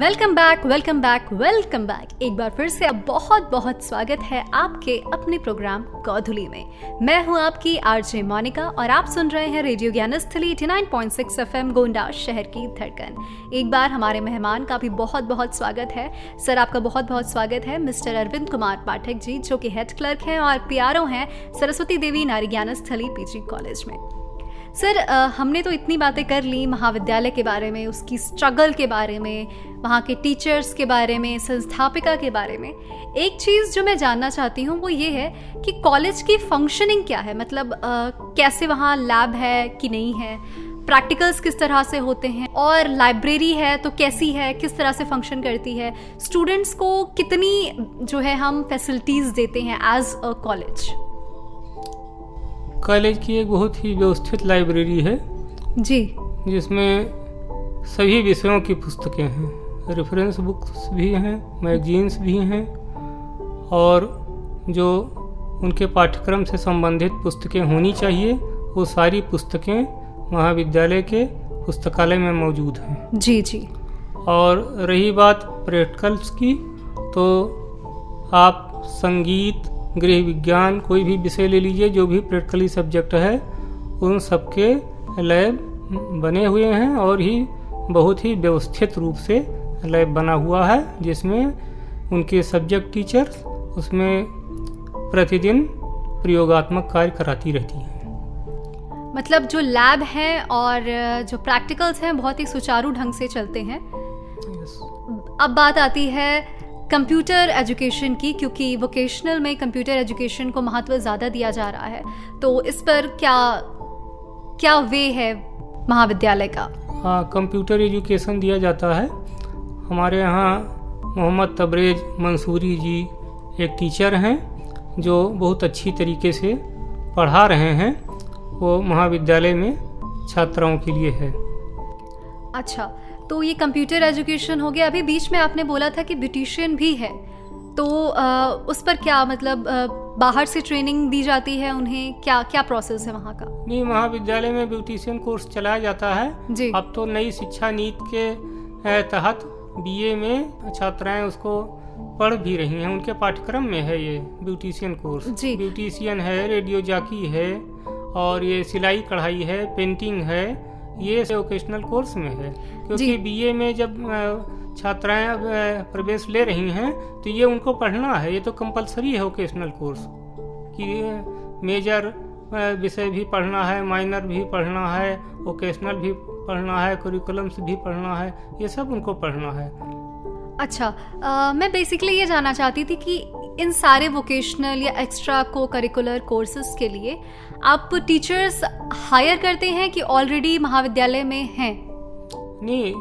Welcome back. एक बार फिर से बहुत बहुत स्वागत है आपके अपने प्रोग्राम गोधुली में। मैं हूं आपकी आरजे मोनिका और आप सुन रहे हैं रेडियो ज्ञानस्थली 89.6 FM गोंडा, शहर की धड़कन। एक बार हमारे मेहमान का भी बहुत बहुत स्वागत है। सर, आपका बहुत बहुत स्वागत है मिस्टर अरविंद कुमार पाठक जी, जो कि हेड क्लर्क हैं और पीआरओ हैं सरस्वती देवी नारी ज्ञानस्थली पीजी कॉलेज में। सर, हमने तो इतनी बातें कर ली महाविद्यालय के बारे में, उसकी स्ट्रगल के बारे में, वहाँ के टीचर्स के बारे में, संस्थापिका के बारे में। एक चीज़ जो मैं जानना चाहती हूँ वो ये है कि कॉलेज की फंक्शनिंग क्या है, मतलब कैसे वहाँ लैब है कि नहीं है, प्रैक्टिकल्स किस तरह से होते हैं, और लाइब्रेरी है तो कैसी है, किस तरह से फंक्शन करती है, स्टूडेंट्स को कितनी जो है हम फैसिलिटीज़ देते हैं एज अ कॉलेज। कॉलेज की एक बहुत ही व्यवस्थित लाइब्रेरी है जी, जिसमें सभी विषयों की पुस्तकें हैं, रेफरेंस बुक्स भी हैं, मैगजीन्स भी हैं, और जो उनके पाठ्यक्रम से संबंधित पुस्तकें होनी चाहिए वो सारी पुस्तकें महाविद्यालय के पुस्तकालय में मौजूद हैं। जी जी। और रही बात प्रैक्टिकल्स की, तो आप संगीत, गृह विज्ञान, कोई भी विषय ले लीजिए, जो भी प्रैक्टिकली सब्जेक्ट है, उन सबके लैब बने हुए हैं और ही बहुत ही व्यवस्थित रूप से लैब बना हुआ है, जिसमें उनके सब्जेक्ट टीचर्स उसमें प्रतिदिन प्रयोगात्मक कार्य कराती रहती हैं। मतलब जो लैब है और जो प्रैक्टिकल्स हैं बहुत ही सुचारू ढंग से चलते हैं। अब बात आती है कंप्यूटर एजुकेशन की, क्योंकि वोकेशनल में कंप्यूटर एजुकेशन को महत्व ज़्यादा दिया जा रहा है, तो इस पर क्या वे है महाविद्यालय का? हाँ, कंप्यूटर एजुकेशन दिया जाता है। हमारे यहाँ मोहम्मद तबरेज मंसूरी जी एक टीचर हैं जो बहुत अच्छी तरीके से पढ़ा रहे हैं। वो महाविद्यालय में छात्राओं के लिए है। अच्छा, तो ये कंप्यूटर एजुकेशन हो गया। अभी बीच में आपने बोला था कि ब्यूटिशियन भी है, तो उस पर क्या मतलब बाहर से ट्रेनिंग दी जाती है उन्हें, क्या प्रोसेस है वहाँ का? नहीं, महाविद्यालय में ब्यूटिशियन कोर्स चलाया जाता है जी। अब तो नई शिक्षा नीति के तहत बीए में छात्राएं उसको पढ़ भी रही हैं, उनके पाठ्यक्रम में है ये ब्यूटिशियन कोर्स। ब्यूटिशियन है, रेडियो जॉकी है, और ये सिलाई कढ़ाई है, पेंटिंग है, ये वोकेशनल कोर्स में है। क्योंकि बीए में जब छात्राएं अब प्रवेश ले रही हैं तो ये उनको पढ़ना है, ये तो कंपलसरी है वोकेशनल कोर्स कि मेजर विषय भी पढ़ना है, माइनर भी पढ़ना है, वोकेशनल भी पढ़ना है, करिकुलम्स भी पढ़ना है, ये सब उनको पढ़ना है। अच्छा, मैं बेसिकली ये जानना चाहती थी कि इन सारे वोकेशनल या एक्स्ट्रा को करिकुलर कोर्सेज के लिए आप टीचर्स हायर करते हैं कि ऑलरेडी महाविद्यालय में हैं? नहीं,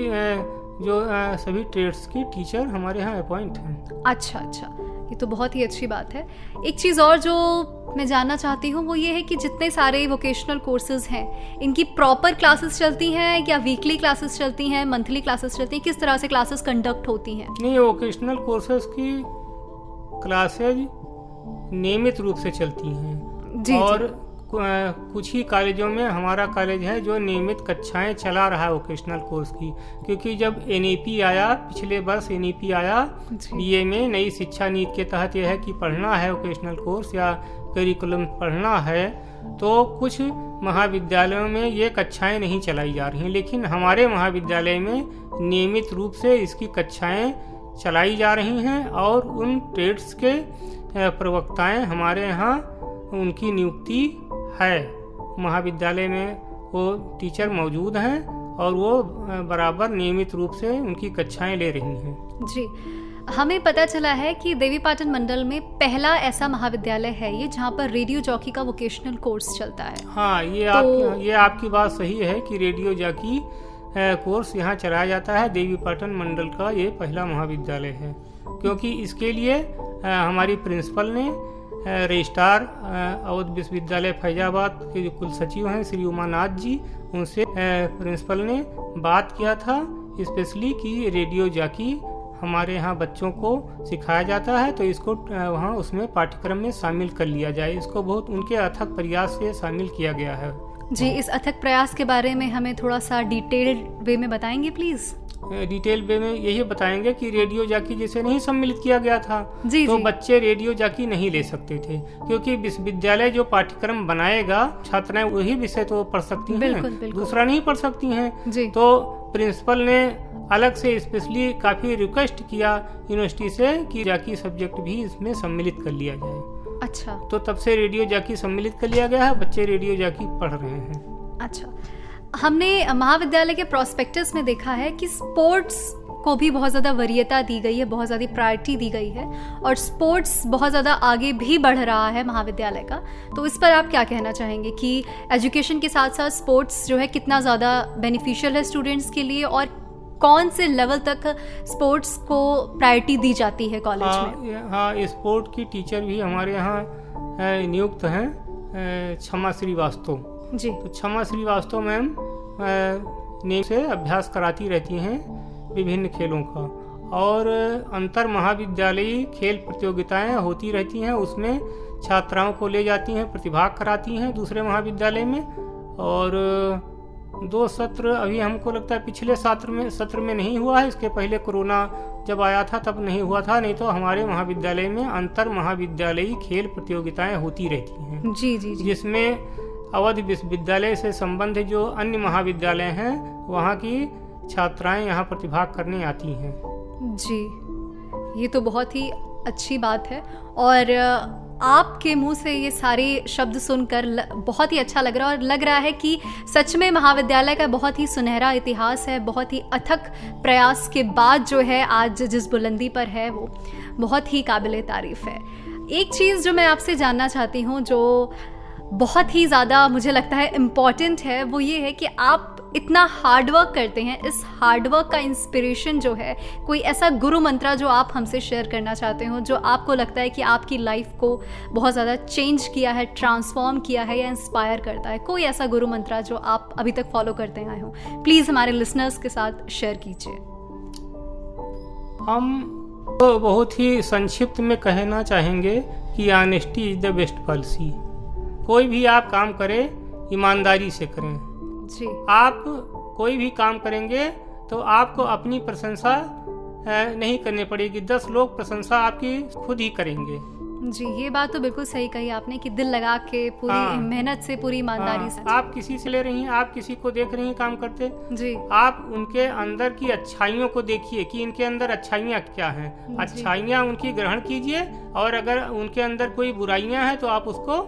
सभी ट्रेड्स की टीचर हमारे यहाँ अपॉइंट हैं। अच्छा, ये तो बहुत ही अच्छी बात है। एक चीज़ और जो मैं जानना चाहती हूँ वो ये है कि जितने सारे वोकेशनल कोर्सेज हैं, इनकी प्रॉपर क्लासेस चलती हैं या वीकली क्लासेस चलती हैं, मंथली क्लासेस चलती हैं, किस तरह से क्लासेस कंडक्ट होती हैं? नहीं, वोकेशनल कोर्सेज की क्लासेज नियमित रूप से चलती हैं जी, और कुछ ही कॉलेजों में, हमारा कॉलेज है जो नियमित कक्षाएं चला रहा है वोकेशनल कोर्स की। क्योंकि जब एनईपी आया, पिछले वर्ष एनईपी आया बीए में, नई शिक्षा नीति के तहत यह है कि पढ़ना है वोकेशनल कोर्स या करिकुलम पढ़ना है, तो कुछ महाविद्यालयों में ये कक्षाएं नहीं चलाई जा रही हैं, लेकिन हमारे महाविद्यालय में नियमित रूप से इसकी कक्षाएं चलाई जा रही हैं, और उन ट्रेड्स के प्रवक्ताएं हमारे यहाँ उनकी नियुक्ति है। महाविद्यालय में वो टीचर मौजूद हैं और वो बराबर नियमित रूप से उनकी कक्षाएं ले रही हैं जी। हमें पता चला है कि देवीपाटन मंडल में पहला ऐसा महाविद्यालय है ये जहाँ पर रेडियो जॉकी का वोकेशनल कोर्स चलता है। हाँ, ये आपकी बात सही है कि रेडियो जॉकी कोर्स यहाँ चलाया जाता है। देवीपाटन मंडल का ये पहला महाविद्यालय है, क्योंकि इसके लिए हमारी प्रिंसिपल ने रजिस्ट्रार अवध विश्वविद्यालय फैजाबाद के जो कुल सचिव हैं श्री उमानाथ जी, उनसे प्रिंसिपल ने बात किया था स्पेशली कि रेडियो जॉकी हमारे यहाँ बच्चों को सिखाया जाता है, तो इसको वहाँ उसमें पाठ्यक्रम में शामिल कर लिया जाए। इसको बहुत उनके अथक प्रयास से शामिल किया गया है जी। इस अथक प्रयास के बारे में हमें थोड़ा सा डिटेल्ड वे में बताएंगे प्लीज? डिटेल वे में यही बताएंगे कि रेडियो जॉकी जैसे नहीं सम्मिलित किया गया था तो बच्चे रेडियो जॉकी नहीं ले सकते थे, क्योंकि विश्वविद्यालय जो पाठ्यक्रम बनाएगा छात्राएं वही विषय तो पढ़ सकती हैं, दूसरा नहीं पढ़ सकती हैं। तो प्रिंसिपल ने अलग से स्पेशली काफ़ी रिक्वेस्ट किया यूनिवर्सिटी से कि जॉकी सब्जेक्ट भी इसमें सम्मिलित कर लिया जाए। अच्छा, तो तब से रेडियो जॉकी सम्मिलित कर लिया गया है, बच्चे रेडियो जॉकी पढ़ रहे हैं। अच्छा, हमने महाविद्यालय के प्रोस्पेक्टस में देखा है कि स्पोर्ट्स को भी बहुत ज़्यादा वरीयता दी गई है, बहुत ज़्यादा प्रायोरिटी दी गई है और स्पोर्ट्स बहुत ज़्यादा आगे भी बढ़ रहा है महाविद्यालय का। तो इस पर आप क्या कहना चाहेंगे कि एजुकेशन के साथ साथ स्पोर्ट्स जो है कितना ज़्यादा बेनिफिशियल है स्टूडेंट्स के लिए, और कौन से लेवल तक स्पोर्ट्स को प्रायोरिटी दी जाती है कॉलेज में? हाँ, स्पोर्ट की टीचर भी हमारे यहाँ नियुक्त हैं, क्षमा श्रीवास्तव जी। तो क्षमा श्रीवास्तव मैम नेम से अभ्यास कराती रहती हैं विभिन्न खेलों का, और अंतर महाविद्यालयी खेल प्रतियोगिताएं होती रहती हैं, उसमें छात्राओं को ले जाती हैं, प्रतिभाग कराती हैं दूसरे महाविद्यालय में। और 2 सत्र अभी हमको लगता है पिछले सत्र में नहीं हुआ है, इसके पहले कोरोना जब आया था तब नहीं हुआ था, नहीं तो हमारे महाविद्यालय में अंतर महाविद्यालयी खेल प्रतियोगिताएं होती रहती हैं जी जी, जी। जिसमें अवध विश्वविद्यालय से संबंधित जो अन्य महाविद्यालय हैं वहाँ की छात्राएं यहाँ प्रतिभाग करने आती हैं जी। ये तो बहुत ही अच्छी बात है, और आपके मुंह से ये सारे शब्द सुनकर बहुत ही अच्छा लग रहा है, और लग रहा है कि सच में महाविद्यालय का बहुत ही सुनहरा इतिहास है, बहुत ही अथक प्रयास के बाद जो है आज जिस बुलंदी पर है वो बहुत ही काबिले तारीफ है। एक चीज़ जो मैं आपसे जानना चाहती हूँ जो बहुत ही ज़्यादा मुझे लगता है इम्पॉर्टेंट है, वो ये है कि आप इतना हार्डवर्क करते हैं, इस हार्डवर्क का इंस्पिरेशन जो है, कोई ऐसा गुरु मंत्र जो आप हमसे शेयर करना चाहते हो, जो आपको लगता है कि आपकी लाइफ को बहुत ज़्यादा चेंज किया है, ट्रांसफॉर्म किया है या इंस्पायर करता है, कोई ऐसा गुरु मंत्र जो आप अभी तक फॉलो करते आए हो, प्लीज़ हमारे लिसनर्स के साथ शेयर कीजिए। हम तो बहुत ही संक्षिप्त में कहना चाहेंगे कि honesty is the best policy. कोई भी आप काम करें ईमानदारी से करें जी। आप कोई भी काम करेंगे तो आपको अपनी प्रशंसा नहीं करनी पड़ेगी, 10 लोग प्रशंसा आपकी खुद ही करेंगे जी। ये बात तो बिल्कुल सही कही आपने कि दिल लगा के पूरी मेहनत से, पूरी ईमानदारी से। आप किसी से ले रही हैं, आप किसी को देख रही हैं काम करते जी, आप उनके अंदर की अच्छाइयों को देखिए कि इनके अंदर अच्छाइयाँ क्या हैं, अच्छाइयाँ उनकी ग्रहण कीजिए, और अगर उनके अंदर कोई बुराइयाँ हैं तो आप उसको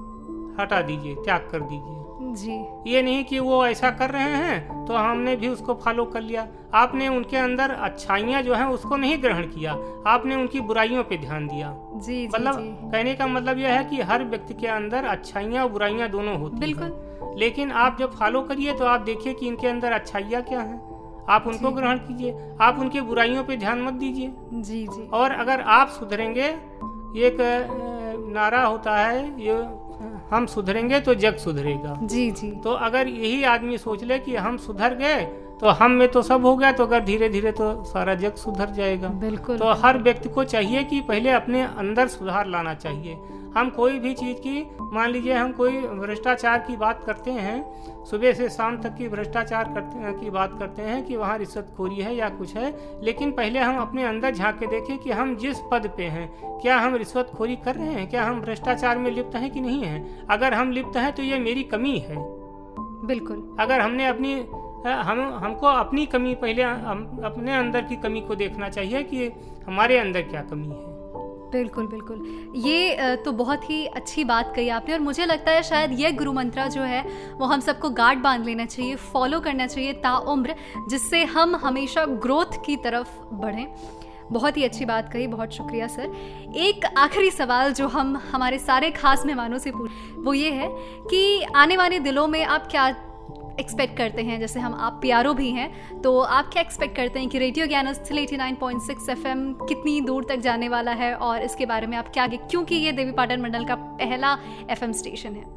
हटा दीजिए, त्याग कर दीजिए जी। ये नहीं कि वो ऐसा कर रहे हैं तो हमने भी उसको फॉलो कर लिया। आपने उनके अंदर अच्छाइयाँ जो हैं उसको नहीं ग्रहण किया, आपने उनकी बुराइयों पे ध्यान दिया जी। मतलब कहने का मतलब यह है कि हर व्यक्ति के अंदर अच्छाइयाँ और बुराइयाँ दोनों होती हैं। बिल्कुल। लेकिन आप जब फॉलो करिए तो आप देखिए कि इनके अंदर अच्छाइयाँ क्या हैं, आप उनको ग्रहण कीजिए, आप उनकी बुराइयों पे ध्यान मत दीजिए जी जी। और अगर आप सुधरेंगे, एक नारा होता है ये, हम सुधरेंगे तो जग सुधरेगा जी जी। तो अगर यही आदमी सोच ले कि हम सुधर गए तो हम में तो सब हो गया, तो अगर धीरे धीरे तो सारा जग सुधर जाएगा। बिल्कुल। तो हर व्यक्ति को चाहिए कि पहले अपने अंदर सुधार लाना चाहिए। हम कोई भी चीज़ की, मान लीजिए हम कोई भ्रष्टाचार की बात करते हैं, सुबह से शाम तक की भ्रष्टाचार की बात करते हैं कि वहाँ रिश्वतखोरी है या कुछ है, लेकिन पहले हम अपने अंदर झांक के देखें कि हम जिस पद पे हैं क्या हम रिश्वतखोरी कर रहे हैं, क्या हम भ्रष्टाचार में लिप्त हैं कि नहीं हैं। अगर हम लिप्त हैं तो ये मेरी कमी है। बिल्कुल। अगर हमने हमको अपनी कमी, पहले अपने अंदर की कमी को देखना चाहिए कि हमारे अंदर क्या कमी है। बिल्कुल बिल्कुल, ये तो बहुत ही अच्छी बात कही आपने, और मुझे लगता है शायद ये गुरु मंत्र जो है वो हम सबको गार्ड बांध लेना चाहिए, फॉलो करना चाहिए ताउम्र, जिससे हम हमेशा ग्रोथ की तरफ बढ़ें। बहुत ही अच्छी बात कही, बहुत शुक्रिया सर। एक आखिरी सवाल जो हम हमारे सारे खास मेहमानों से पूछ, वो ये है कि आने वाले दिनों में आप क्या एक्सपेक्ट करते हैं? जैसे आप PRO भी हैं, तो आप क्या एक्सपेक्ट करते हैं कि रेडियो ज्ञानस्थल 89.6 FM कितनी दूर तक जाने वाला है, और इसके बारे में आप क्या, क्योंकि ये देवीपाटन मंडल का पहला FM स्टेशन है।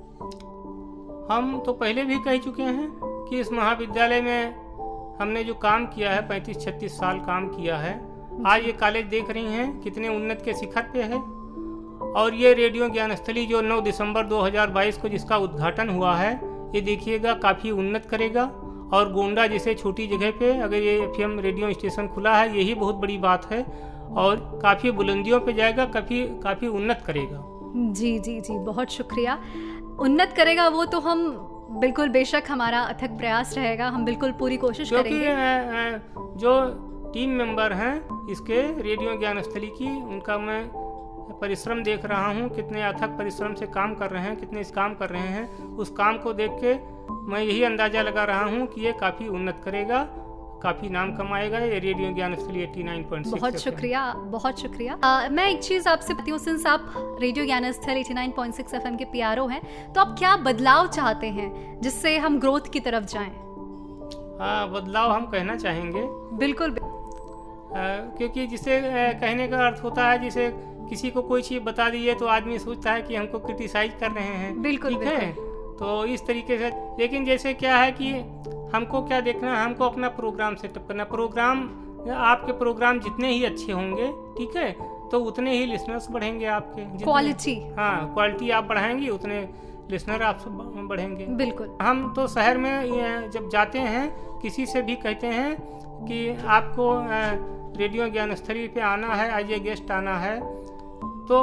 हम तो पहले भी कह चुके हैं कि इस महाविद्यालय में हमने जो काम किया है, 35-36 साल काम किया है, आज ये कॉलेज देख रही हैं कितने उन्नत के शिखर पे है। और ये रेडियो ज्ञानस्थली जो 9 दिसंबर 2022 को जिसका उद्घाटन हुआ है, ये देखिएगा काफ़ी उन्नत करेगा। और गोंडा जैसे छोटी जगह पे अगर ये FM रेडियो स्टेशन खुला है, यही बहुत बड़ी बात है और काफ़ी बुलंदियों पे जाएगा, काफ़ी उन्नत करेगा। जी जी जी, बहुत शुक्रिया। उन्नत करेगा वो तो हम बिल्कुल, बेशक हमारा अथक प्रयास रहेगा, हम बिल्कुल पूरी कोशिश करेंगे। क्योंकि जो टीम मेंबर हैं इसके रेडियो ज्ञानस्थली की, उनका मैं परिश्रम देख रहा हूँ, कितने अथक परिश्रम से काम कर रहे हैं, कितने इस काम कर रहे हैं। उस काम को देख के मैं यही अंदाज़ा लगा रहा हूँ कि ये काफ़ी उन्नत करेगा, काफ़ी नाम कमाएगा ये रेडियो ज्ञानस्थली 89.6। बहुत शुक्रिया, बहुत शुक्रिया। मैं एक चीज़ आपसे पूछती हूँ, सिंस आप रेडियो ज्ञानस्थल 89.6 FM के PRO हैं, तो आप क्या बदलाव चाहते हैं जिससे हम ग्रोथ की तरफ जाएं? बदलाव हम कहना चाहेंगे बिल्कुल, क्योंकि जिसे कहने का अर्थ होता है, जिसे किसी को कोई चीज़ बता दी है तो आदमी सोचता है कि हमको क्रिटिसाइज कर रहे हैं। बिल्कुल, ठीक है, तो इस तरीके से। लेकिन जैसे क्या है कि हमको क्या देखना है, हमको अपना प्रोग्राम सेटअप करना। प्रोग्राम, आपके प्रोग्राम जितने ही अच्छे होंगे, ठीक है, तो उतने ही लिसनर्स बढ़ेंगे आपके, क्वालिटी। हाँ, क्वालिटी आप बढ़ाएंगे उतने लिसनर आप बढ़ेंगे। बिल्कुल। हम तो शहर में जब जाते हैं, किसी से भी कहते हैं कि आपको रेडियो ज्ञानस्थली पे आना है, एज ए गेस्ट आना है, तो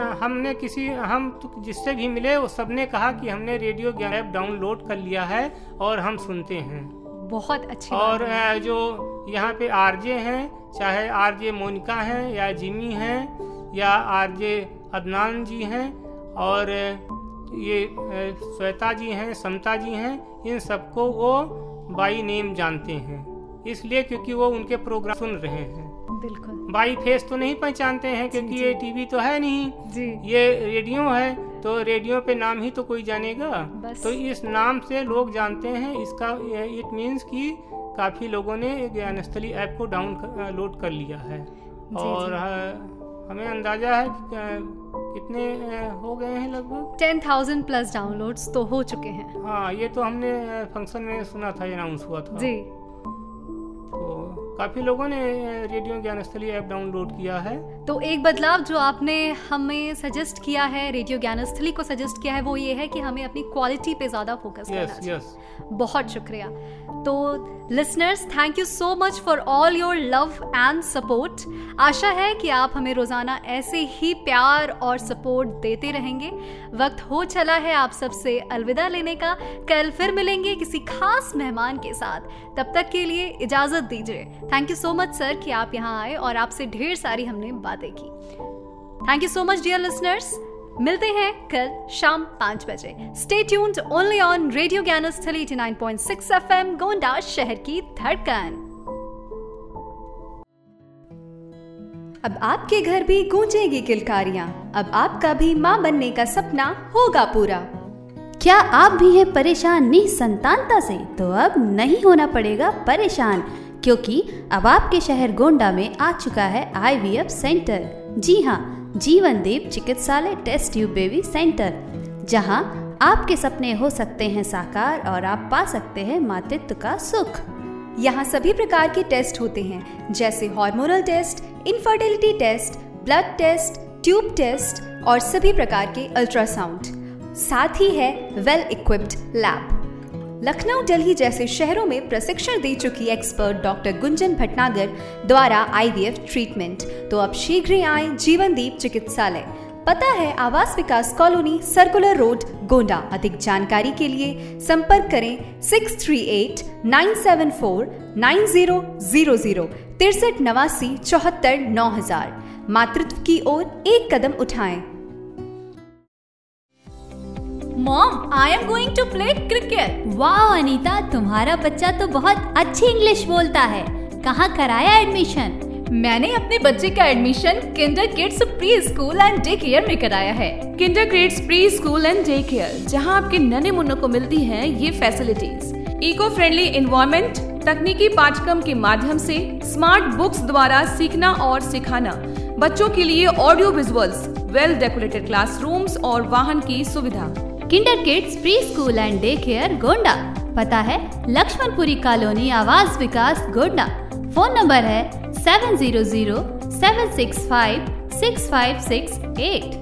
हम जिससे भी मिले वो सबने कहा कि हमने रेडियो ज्ञान ऐप डाउनलोड कर लिया है और हम सुनते हैं। बहुत अच्छी। और जो यहाँ पे आरजे हैं, चाहे आरजे मोनिका हैं या जिमी हैं या आरजे अदनान जी हैं और ये श्वेता जी हैं, समता जी हैं, इन सबको वो बाई नेम जानते हैं, इसलिए क्योंकि वो उनके प्रोग्राम सुन रहे हैं। बिल्कुल। बाई फेस तो नहीं पहचानते हैं क्योंकि ये टीवी तो है नहीं जी, ये रेडियो है, तो रेडियो पे नाम ही तो कोई जानेगा, तो इस नाम से लोग जानते हैं। इसका इट मीन्स कि काफ़ी लोगों ने ज्ञानस्थली ऐप को डाउनलोड कर लिया है। और हमें अंदाजा है कि कितने हो गए हैं, लगभग 10,000 प्लस डाउनलोड्स तो हो चुके हैं। हाँ, ये तो हमने फंक्शन में सुना था, अनाउंस हुआ था जी। काफ़ी लोगों ने रेडियो ज्ञानस्थली ऐप डाउनलोड किया है। तो एक बदलाव जो आपने हमें सजेस्ट किया है, रेडियो ज्ञानस्थली को सजेस्ट किया है, वो ये है कि हमें अपनी क्वालिटी पे ज़्यादा फोकस करना चाहिए। बहुत शुक्रिया। तो listeners, thank you so much for all your love and support. आशा है कि आप हमें रोज़ाना ऐसे ही प्यार और सपोर्ट देते रहेंगे। वक्त हो चला है आप सबसे अलविदा लेने का। कल फिर मिलेंगे किसी खास मेहमान के साथ, तब तक के लिए इजाज़त दीजिए। Thank you so much sir कि आप यहाँ आए और आपसे ढेर सारी हमने बातें की। Thank you so much dear listeners. मिलते हैं कल शाम 5 बजे। Stay tuned only on radio Gyansthali 89.6 FM, Gonda, शहर की धड़कन। अब आपके घर भी गूंजेगी किलकारियां, अब आपका भी मां बनने का सपना होगा पूरा। क्या आप भी हैं परेशान निसंतानता से? तो अब नहीं होना पड़ेगा परेशान, क्योंकि अब आपके शहर गोंडा में आ चुका है IVF सेंटर। जी हाँ, जीवनदीप चिकित्सालय टेस्ट ट्यूब बेबी सेंटर, जहां आपके सपने हो सकते हैं साकार और आप पा सकते हैं मातृत्व का सुख। यहाँ सभी प्रकार के टेस्ट होते हैं, जैसे hormonal test, infertility test, blood test, tube test और सभी प्रकार के अल्ट्रासाउंड। साथ ही है well equipped lab. Lucknow, Delhi जैसे शहरों में प्रशिक्षण दे चुकी एक्सपर्ट डॉक्टर गुंजन भटनागर द्वारा IVF ट्रीटमेंट। तो अब शीघ्र ही आए जीवनदीप चिकित्सालय। पता है Awas Vikas colony, circular road, Gonda. अधिक जानकारी के लिए संपर्क करें 638 974 9000 63 89 74 9000। मातृत्व की ओर एक कदम उठाएं। Mom, I am going to play cricket. वाह अनीता, तुम्हारा बच्चा तो बहुत अच्छी इंग्लिश बोलता है। कहाँ कराया एडमिशन? मैंने अपने बच्चे का admission kinder kids pre school and day care में कराया है। Kinder kids pre school and day care, जहां आपके नन्हे मुन्नों को मिलती हैं ये फैसिलिटीज। इको फ्रेंडली एनवायरनमेंट, तकनीकी पाठ्यक्रम के माध्यम से स्मार्ट बुक्स द्वारा सीखना और सिखाना, बच्चों के लिए audio visuals, well decorated classrooms और वाहन की सुविधा। Kinder kids pre school and day care Gonda. पता है लक्ष्मणपुरी कॉलोनी, आवास विकास, गोंडा। फोन नंबर है 700 765 6568।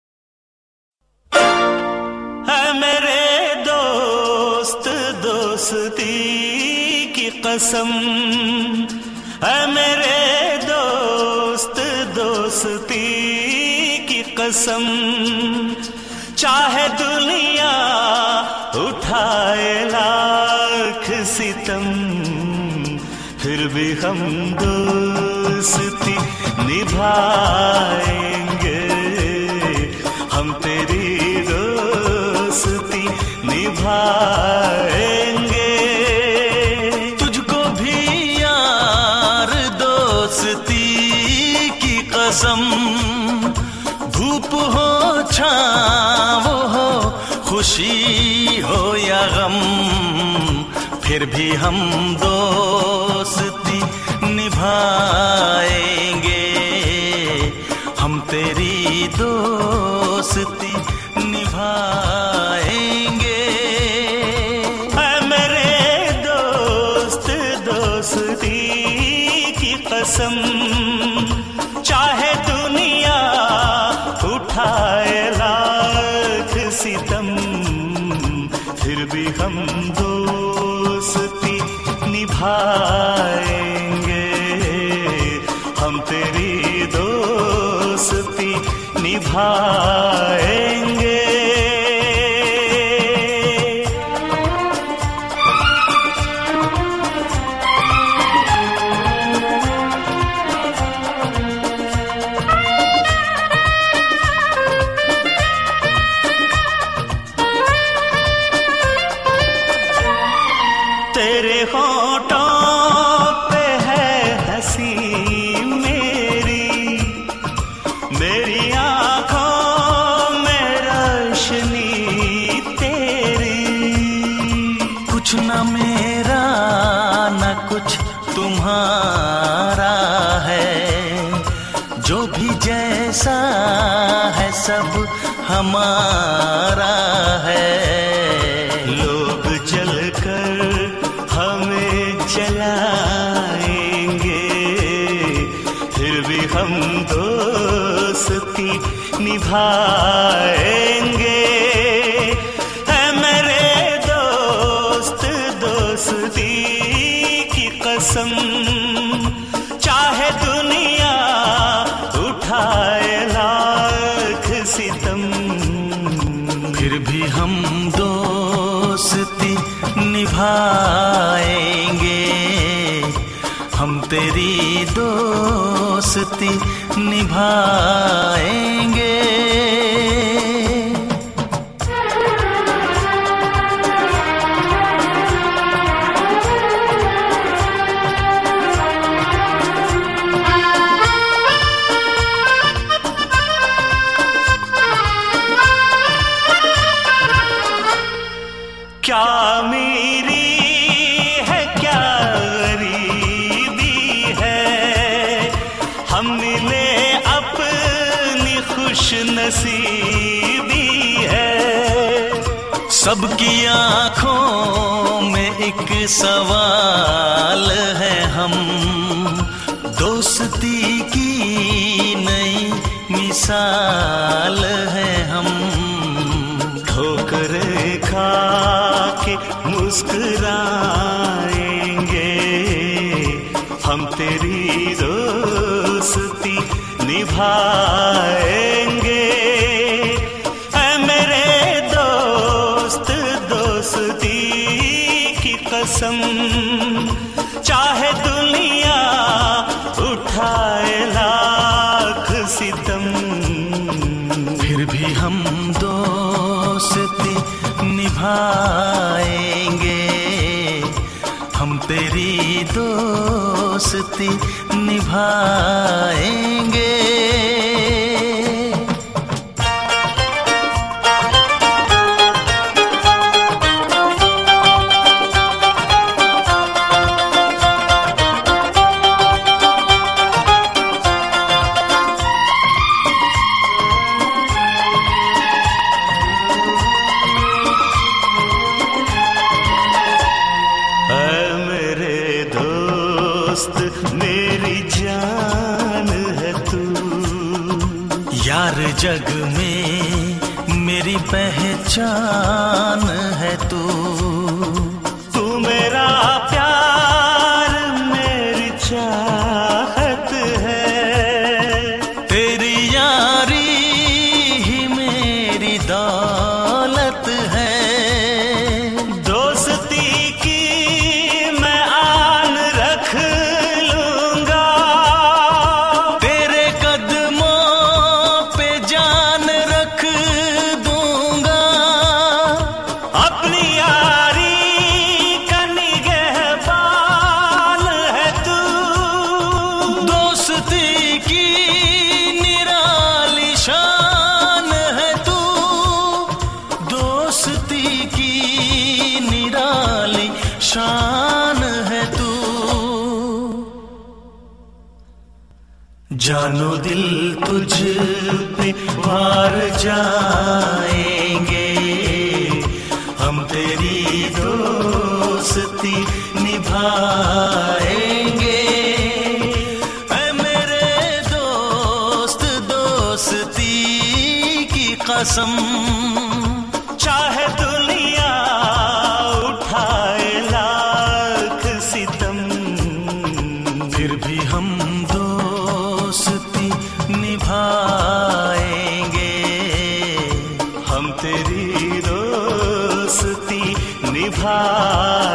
है मेरे दोस्त दोस्ती की कसम, है मेरे दोस्त दोस्ती की कसम। चाहे दुनिया उठाए लाख सितम, फिर भी हम दोस्ती निभाएंगे, हम तेरी दोस्ती निभाएंगे। तुझको भी यार दोस्ती की कसम, धूप हो छाँव हो, खुशी हो या गम, फिर भी हम दोस्ती निभाएंगे, हम तेरी दोस्ती निभाएंगे। ऐ मेरे दोस्त दोस्ती की कसम, चाहे दुनिया उठाए लाख सितम, फिर भी हम दोस्ती निभाएंगे, हम तेरी दोस्ती निभाएंगे। तेरे होठों पे है हंसी मेरी, मेरी आँखों में रोशनी तेरी। कुछ न मेरा न कुछ तुम्हारा है, जो भी जैसा है सब हमारा है। लोग चलकर हमें जलाएंगे, फिर भी हम दोस्ती निभाएंगे। है मेरे दोस्त दोस्ती की कसम, चाहे दुनिया उठाए लाख सितम, फिर भी हम दोस्ती निभाएंगे, हम तेरी दोस्ती निभाएंगे। क्या मेरी है क्या गरीबी है, हम मिले अपनी खुश नसीबी है। सबकी आँखों में एक सवाल है, हम दोस्ती की नई मिसाल है। हम ठोकरें खा के मुस्कुराएंगे, हम तेरी दोस्ती निभाएंगे। ऐ मेरे दोस्त दोस्ती की कसम, चाहे दुनिया उठाए लाख सितम, फिर भी हम दोस्ती निभाएंगे, हम तेरी दोस्ती निभाएंगे। मेरी जान है तू, यार जग में मेरी पहचान है तू। तू तेरा प्यार मेरी चाहत है, तेरी यारी ही मेरी दौलत है। दोस्ती की मैं आन रख लूंगा, तेरे कदमों पे जान रख दूंगा। अपनी यारी का निगहबान है तू, दोस्ती की निराली शान है तू, दोस्ती की निराली शान है तू। जानो दिल तुझ पे वार जाएंगे, हम तेरी दोस्ती निभाएंगे। ऐ मेरे दोस्त दोस्ती की कसम, चाहे दुनिया उठाए लाख सितम, फिर भी हम दोस्ती निभाएंगे। हम तेरी दोस्ती निभाएंगे।